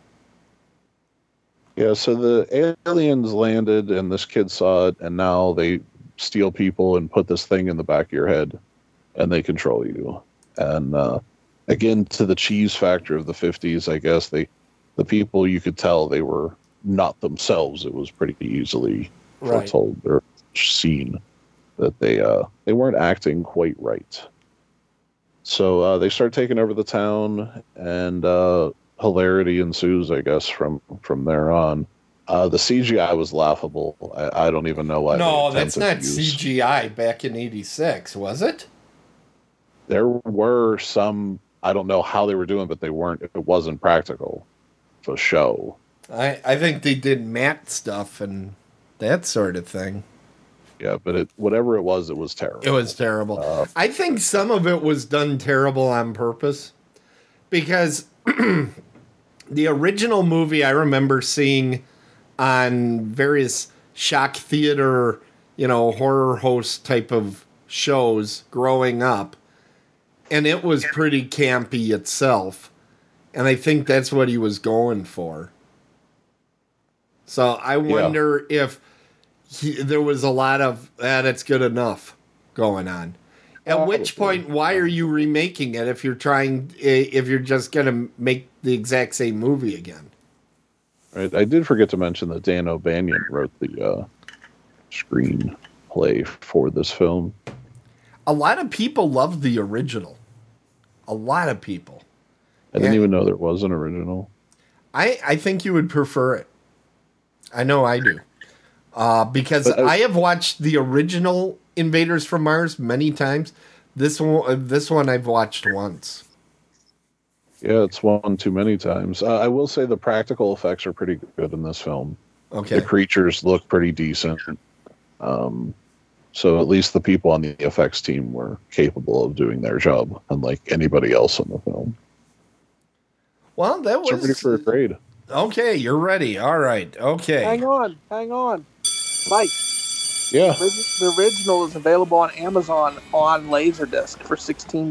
Speaker 7: Yeah, so the aliens landed and this kid saw it, and now they steal people and put this thing in the back of your head, and they control you. And again, to the cheese factor of the 50s, I guess the people, you could tell they were not themselves. It was pretty easily foretold or seen that they weren't acting quite right. So they start taking over the town, and hilarity ensues, I guess, from there on. The CGI was laughable. I don't even know why.
Speaker 2: No, that's not CGI back in '86, was it?
Speaker 7: There were some, I don't know how they were doing, but it wasn't practical for show.
Speaker 2: I think they did matte stuff and that sort of thing.
Speaker 7: Yeah, but whatever it was terrible.
Speaker 2: It was terrible. I think some of it was done terrible on purpose, because the original movie I remember seeing on various shock theater, horror host type of shows growing up. And it was pretty campy itself. And I think that's what he was going for. So I wonder if there was a lot of, that's good enough going on. At which point, why are you remaking it if you're just going to make the exact same movie again?
Speaker 7: Right. I did forget to mention that Dan O'Banion wrote the screenplay for this film.
Speaker 2: A lot of people love the original. A lot of people.
Speaker 7: I didn't even know there was an original.
Speaker 2: I think you would prefer it. I know I do. Because I have watched the original Invaders from Mars many times. This one I've watched once.
Speaker 7: Yeah, it's one too many times. I will say the practical effects are pretty good in this film.
Speaker 2: Okay.
Speaker 7: The creatures look pretty decent. So at least the people on the effects team were capable of doing their job, unlike anybody else in the film.
Speaker 2: Well, that was...
Speaker 7: ready for a grade.
Speaker 2: Okay, you're ready. All right. Okay.
Speaker 8: Hang on. Mike.
Speaker 7: Yeah.
Speaker 8: The original is available on Amazon on Laserdisc for $16.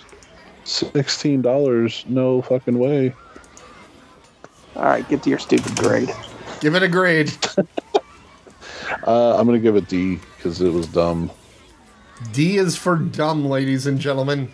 Speaker 7: $16? No fucking way.
Speaker 8: All right, get to your stupid grade.
Speaker 2: Give it a grade.
Speaker 7: I'm going to give it D because it was dumb.
Speaker 2: D is for dumb, ladies and gentlemen.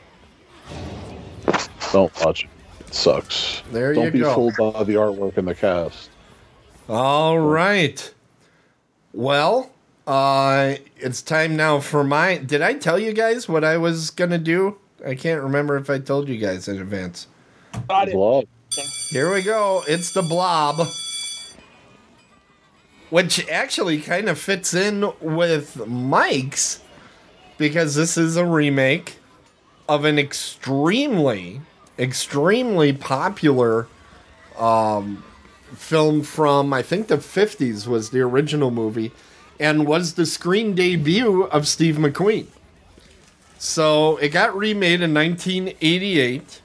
Speaker 7: Don't watch it. It sucks.
Speaker 2: There you go.
Speaker 7: Don't be fooled by the artwork and the cast.
Speaker 2: All right. Well, it's time now for Did I tell you guys what I was going to do? I can't remember if I told you guys in advance.
Speaker 7: Blob.
Speaker 2: Here we go. It's the Blob. Which actually kind of fits in with Mike's, because this is a remake of an extremely popular film from, I think, the 50s was the original movie, and was the screen debut of Steve McQueen. So it got remade in 1988.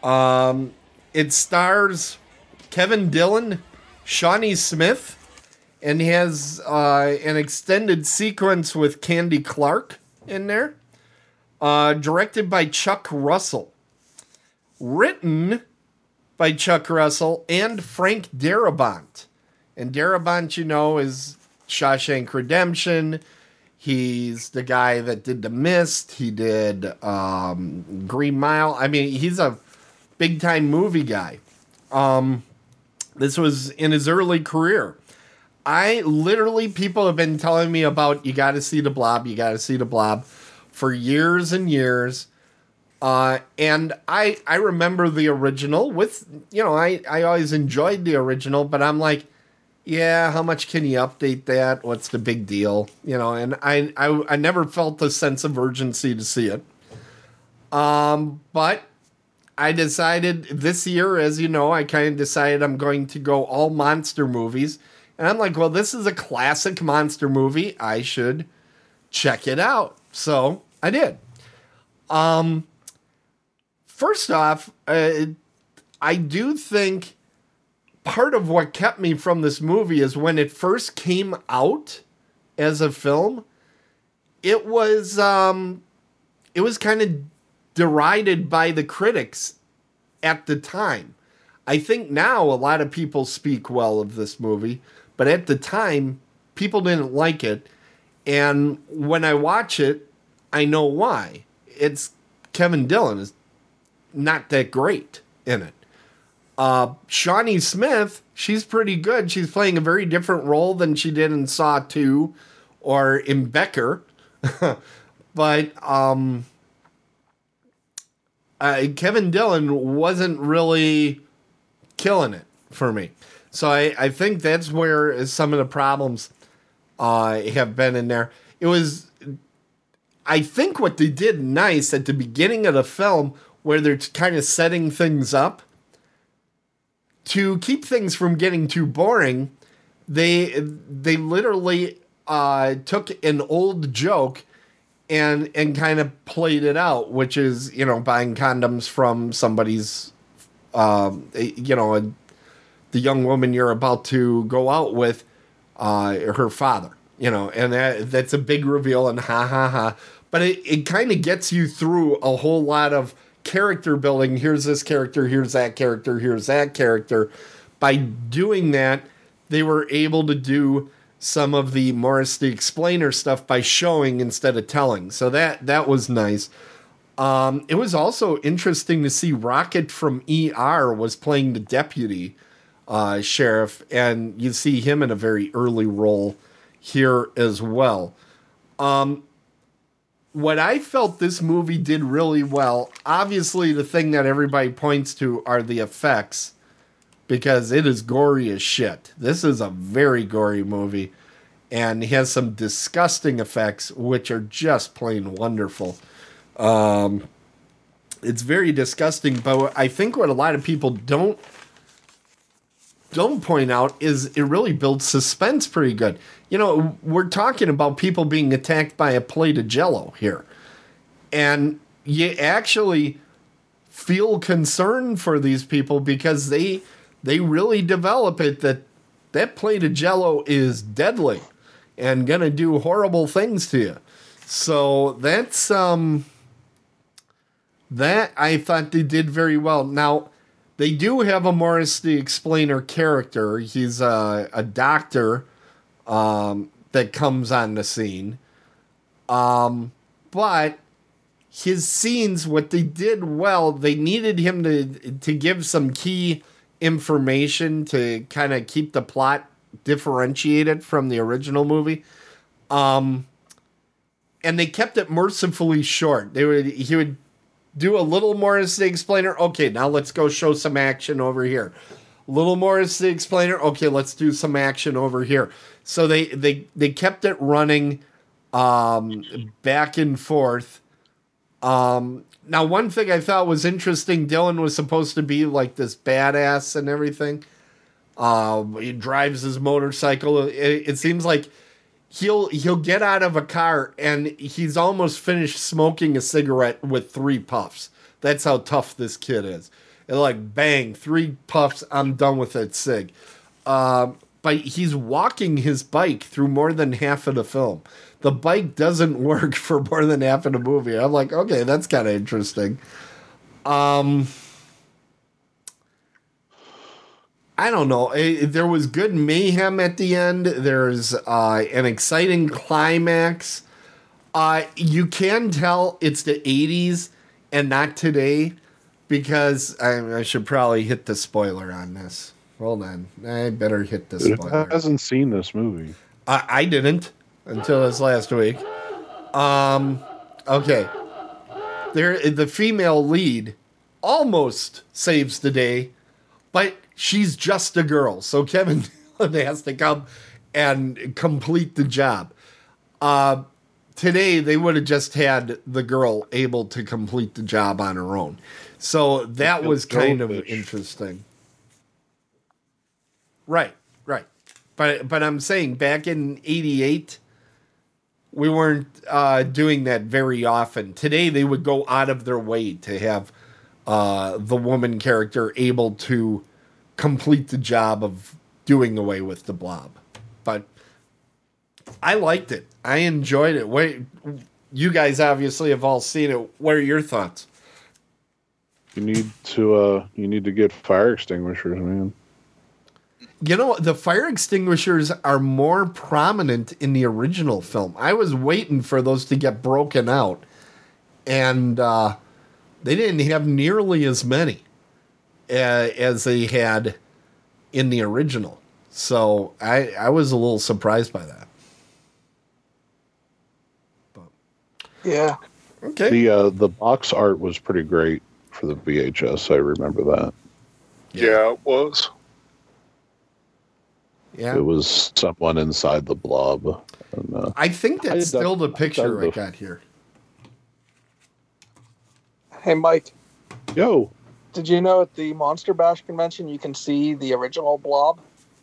Speaker 2: It stars Kevin Dillon, Shawnee Smith, and has an extended sequence with Candy Clark in there. Directed by Chuck Russell. Written by Chuck Russell and Frank Darabont. And Darabont, you know, is Shawshank Redemption. He's the guy that did The Mist. He did Green Mile. I mean, he's a big-time movie guy. This was in his early career. People have been telling me about, you got to see The Blob, you got to see The Blob for years and years. And I remember the original with, you know, I always enjoyed the original, but I'm like, yeah, how much can you update that? What's the big deal? You know, and I never felt the sense of urgency to see it. But I decided this year, as you know, I kind of decided I'm going to go all monster movies. And I'm like, well, this is a classic monster movie. I should check it out. So I did. First off, I do think part of what kept me from this movie is when it first came out as a film, it was kind of derided by the critics at the time. I think now a lot of people speak well of this movie, but at the time, people didn't like it. And when I watch it, I know why. It's Kevin Dillon is not that great in it. Shawnee Smith, she's pretty good. She's playing a very different role than she did in Saw 2 or in Becker. But Kevin Dillon wasn't really killing it for me. So I think that's where some of the problems have been in there. It was, I think what they did nice at the beginning of the film, where they're kind of setting things up to keep things from getting too boring, they literally took an old joke and kind of played it out, which is, you know, buying condoms from somebody's, you know, the young woman you're about to go out with, her father, you know, and that's a big reveal and ha ha ha. But it kind of gets you through a whole lot of character building. Here's this character, here's that character, here's that character. By doing that, they were able to do some of the Morris the Explainer stuff by showing instead of telling. So that was nice. It was also interesting to see Rocket from ER was playing the deputy sheriff, and you see him in a very early role here as well. What I felt this movie did really well, obviously the thing that everybody points to are the effects, because it is gory as shit. This is a very gory movie, and has some disgusting effects, which are just plain wonderful. It's very disgusting, but I think what a lot of people don't point out is it really builds suspense pretty good. You know, we're talking about people being attacked by a plate of Jell-O here. And you actually feel concern for these people because they really develop it that plate of Jell-O is deadly and going to do horrible things to you. So that's, that I thought they did very well. Now, they do have a Morris the Explainer character. He's a doctor that comes on the scene. But his scenes, what they did well, they needed him to give some key information to kind of keep the plot differentiated from the original movie. And they kept it mercifully short. He would do a little Morris the Explainer. Okay, now let's go show some action over here. Little Morris the Explainer. Okay, let's do some action over here. So they kept it running back and forth. Now, one thing I thought was interesting, Dylan was supposed to be like this badass and everything. He drives his motorcycle. It seems like he'll get out of a car and he's almost finished smoking a cigarette with 3 puffs. That's how tough this kid is. And like, bang, 3 puffs, I'm done with that cig. but he's walking his bike through more than half of the film. The bike doesn't work for more than half of the movie. I'm like, okay, that's kind of interesting. I don't know. There was good mayhem at the end. There's an exciting climax. You can tell it's the 80s and not today, because I should probably hit the spoiler on this. Hold on. I better hit the spoiler.
Speaker 7: Who hasn't seen this movie?
Speaker 2: I didn't until this last week. Okay. The female lead almost saves the day, but she's just a girl. So Kevin has to come and complete the job. Today, they would have just had the girl able to complete the job on her own. So that was kind of interesting. Right. But I'm saying back in 88, we weren't doing that very often. Today, they would go out of their way to have the woman character able to complete the job of doing away with the blob. But I liked it. I enjoyed it. Wait, you guys obviously have all seen it. What are your thoughts?
Speaker 7: You need to get fire extinguishers, man.
Speaker 2: You know, the fire extinguishers are more prominent in the original film. I was waiting for those to get broken out, and they didn't have nearly as many as they had in the original. So I was a little surprised by that.
Speaker 8: Yeah.
Speaker 2: Okay.
Speaker 7: The box art was pretty great for the VHS. I remember that.
Speaker 6: Yeah, it was.
Speaker 2: Yeah.
Speaker 7: It was someone inside the blob. And,
Speaker 2: I think that's still the picture I
Speaker 7: I
Speaker 2: got here.
Speaker 8: Hey, Mike,
Speaker 7: Yo,
Speaker 8: did you know at the Monster Bash convention you can see the original blob?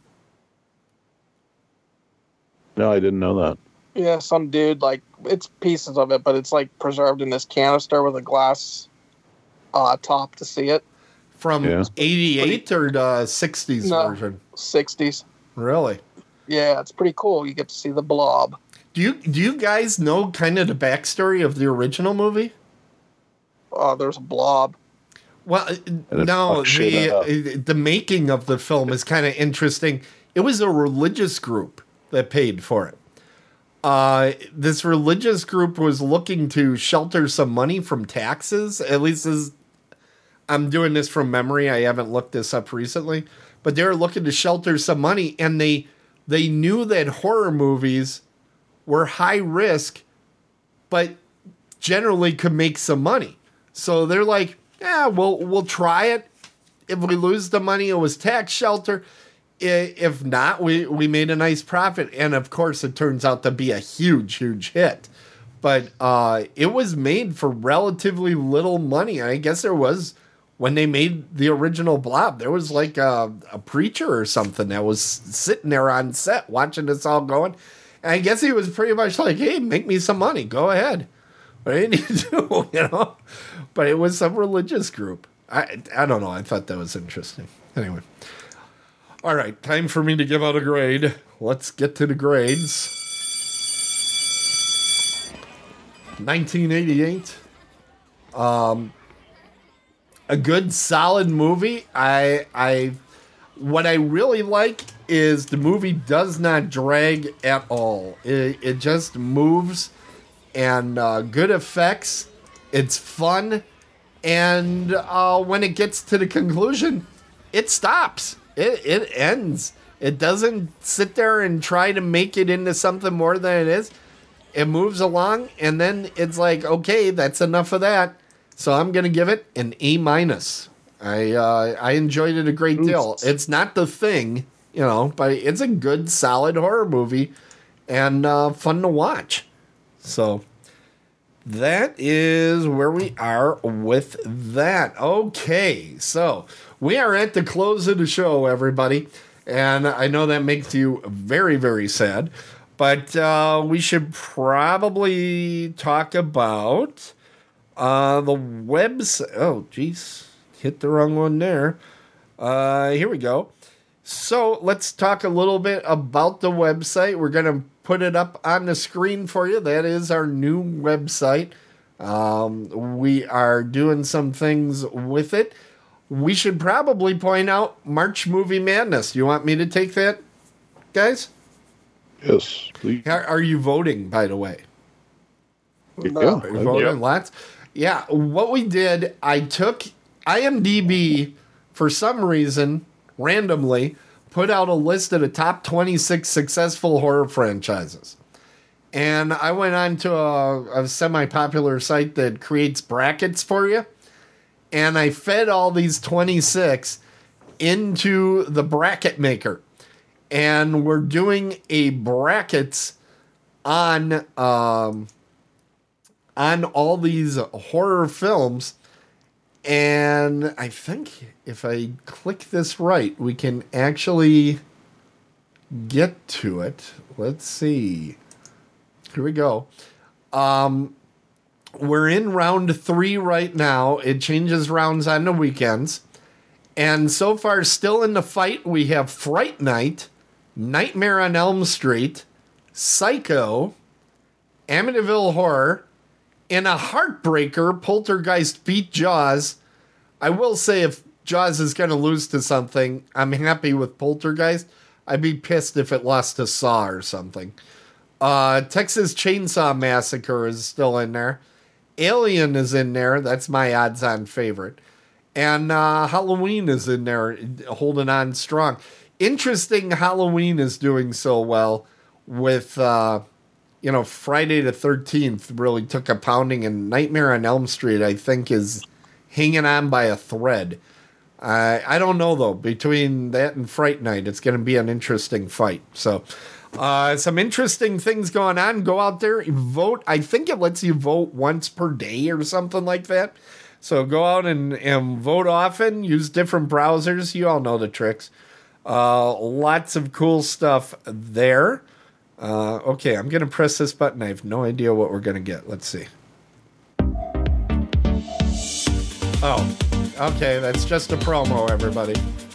Speaker 7: no, I didn't know that.
Speaker 8: Yeah, some dude, like, it's pieces of it, but it's, like, preserved in this canister with a glass top to see it.
Speaker 2: From
Speaker 7: Yeah.
Speaker 2: 88 or the 60s
Speaker 8: No.
Speaker 2: version?
Speaker 8: 60s.
Speaker 2: Really?
Speaker 8: Yeah, it's pretty cool. You get to see the blob.
Speaker 2: Do you guys know kind of the backstory of the original movie?
Speaker 8: There's a blob.
Speaker 2: Well,
Speaker 7: it
Speaker 2: no,
Speaker 7: fucks shit up.
Speaker 2: the making of the film is kind of interesting. It was a religious group that paid for it. This religious group was looking to shelter some money from taxes. At least I'm doing this from memory. I haven't looked this up recently. But they were looking to shelter some money, and they knew that horror movies were high risk, but generally could make some money. So they're like, yeah, we'll try it. If we lose the money, it was tax shelter. If not, we made a nice profit. And of course, it turns out to be a huge, huge hit. But it was made for relatively little money. I guess there was, when they made the original Blob, there was like a preacher or something that was sitting there on set watching this all going. And I guess he was pretty much like, hey, make me some money. Go ahead. What do you need to do? You know? But it was some religious group. I don't know. I thought that was interesting. Anyway. All right. Time for me to give out a grade. Let's get to the grades. 1988. A good, solid movie. What I really like is the movie does not drag at all. It just moves, and good effects. It's fun, and when it gets to the conclusion, it stops. It ends. It doesn't sit there and try to make it into something more than it is. It moves along, and then it's like, okay, that's enough of that. So I'm going to give it an A-. I enjoyed it a great deal. It's not The Thing, you know, but it's a good, solid horror movie and fun to watch. So that is where we are with that. Okay, so we are at the close of the show, everybody. And I know that makes you very, very sad. But we should probably talk about the website. Oh, geez. Hit the wrong one there. Here we go. So let's talk a little bit about the website. We're going to put it up on the screen for you. That is our new website. We are doing some things with it. We should probably point out March Movie Madness. You want me to take that, guys?
Speaker 7: Yes, please.
Speaker 2: Are you voting, by the way?
Speaker 7: Yeah,
Speaker 2: Are you voting lots? Yeah, what we did, I took IMDb, for some reason, randomly, put out a list of the top 26 successful horror franchises. And I went on to a semi-popular site that creates brackets for you. And I fed all these 26 into the bracket maker. And we're doing a brackets on all these horror films. And I think if I click this right, we can actually get to it. Let's see. Here we go. We're in round 3 right now. It changes rounds on the weekends. And so far, still in the fight, we have Fright Night, Nightmare on Elm Street, Psycho, Amityville Horror, and a heartbreaker, Poltergeist beat Jaws. I will say if Jaws is going to lose to something, I'm happy with Poltergeist. I'd be pissed if it lost to Saw or something. Texas Chainsaw Massacre is still in there. Alien is in there. That's my odds-on favorite. And Halloween is in there, holding on strong. Interesting, Halloween is doing so well with, Friday the 13th really took a pounding, and Nightmare on Elm Street, I think, is hanging on by a thread. I don't know, though. Between that and Fright Night, it's going to be an interesting fight. So, some interesting things going on. Go out there, vote. I think it lets you vote once per day or something like that. So go out and vote often. Use different browsers. You all know the tricks. Lots of cool stuff there. Okay, I'm going to press this button. I have no idea what we're going to get. Let's see. Oh, okay. That's just a promo, everybody.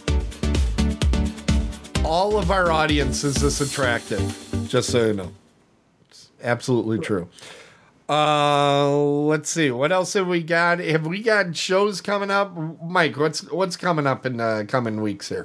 Speaker 2: All of our audience is this attractive, just so you know. It's absolutely true. Let's see. What else have we got? Have we got shows coming up? Mike, what's coming up in the coming weeks here?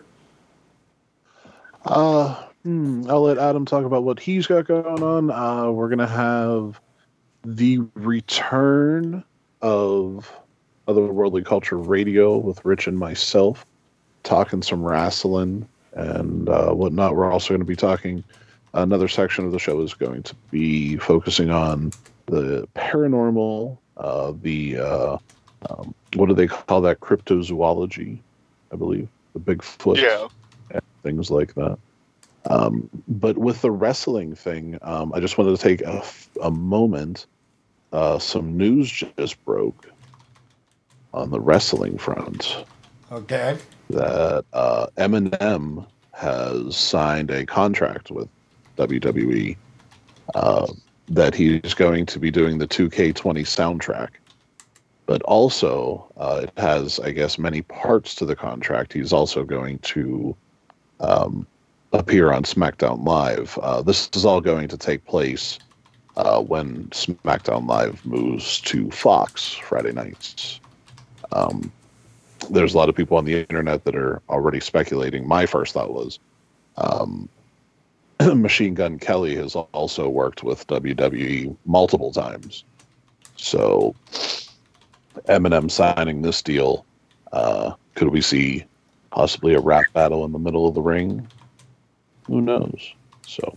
Speaker 7: I'll let Adam talk about what he's got going on. We're going to have the return of Otherworldly Culture Radio with Rich and myself, talking some wrestling and whatnot. We're also going to be talking, another section of the show is going to be focusing on the paranormal, what do they call that? Cryptozoology, I believe. The Bigfoot.
Speaker 6: Yeah.
Speaker 7: And things like that. But with the wrestling thing, I just wanted to take a moment. Some news just broke on the wrestling front.
Speaker 2: Okay.
Speaker 7: That Eminem has signed a contract with WWE that he's going to be doing the 2K20 soundtrack. But also, it has, I guess, many parts to the contract. He's also going to appear on SmackDown Live. This is all going to take place when SmackDown Live moves to Fox Friday nights. There's a lot of people on the internet that are already speculating. My first thought was Machine Gun Kelly has also worked with WWE multiple times. So Eminem signing this deal, could we see possibly a rap battle in the middle of the ring? Who knows? So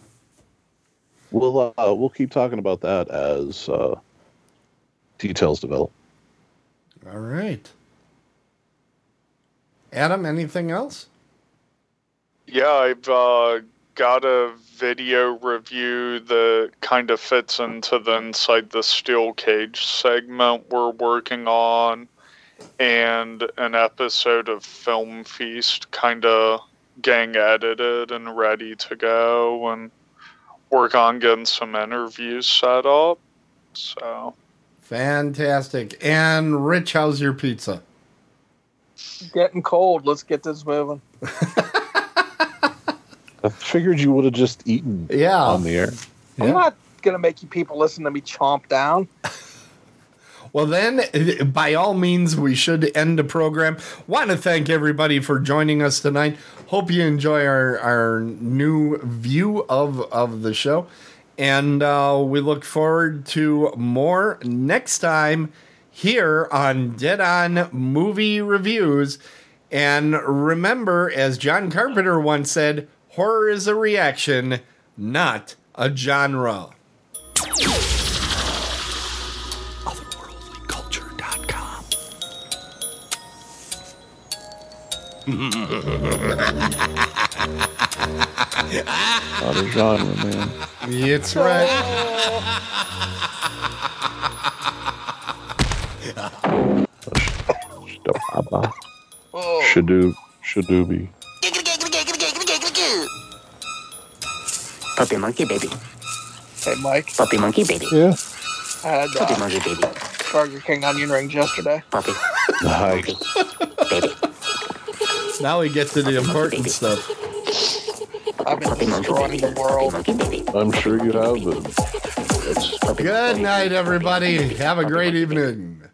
Speaker 7: we'll keep talking about that as details develop.
Speaker 2: All right. Adam, anything else?
Speaker 6: Yeah, I've got a video review that kind of fits into the Inside the Steel Cage segment we're working on, and an episode of Film Feast kind of getting edited and ready to go, and work on getting some interviews set up. So
Speaker 2: Fantastic. And Rich, how's your pizza?
Speaker 8: Getting cold. Let's get this moving.
Speaker 7: I figured you would have just eaten on the air.
Speaker 8: I'm not going to make you people listen to me chomp down.
Speaker 2: Well, then, by all means, we should end the program. Want to thank everybody for joining us tonight. Hope you enjoy our new view of the show. And we look forward to more next time here on Dead On Movie Reviews. And remember, as John Carpenter once said, horror is a reaction, not a genre. Otherworldlyculture.com.
Speaker 7: Not a genre, man.
Speaker 2: It's right.
Speaker 7: Shadooby.
Speaker 1: Puppy monkey baby.
Speaker 8: Hey, Mike.
Speaker 1: Puppy monkey baby.
Speaker 7: Yeah.
Speaker 8: I had
Speaker 1: Puppy monkey baby.
Speaker 8: Burger King onion rings yesterday.
Speaker 1: Puppy.
Speaker 7: Nice.
Speaker 1: Baby.
Speaker 2: Now we get to the important stuff.
Speaker 8: I've been destroying the world.
Speaker 7: I'm sure you have been.
Speaker 2: Good night, everybody. Have a great evening.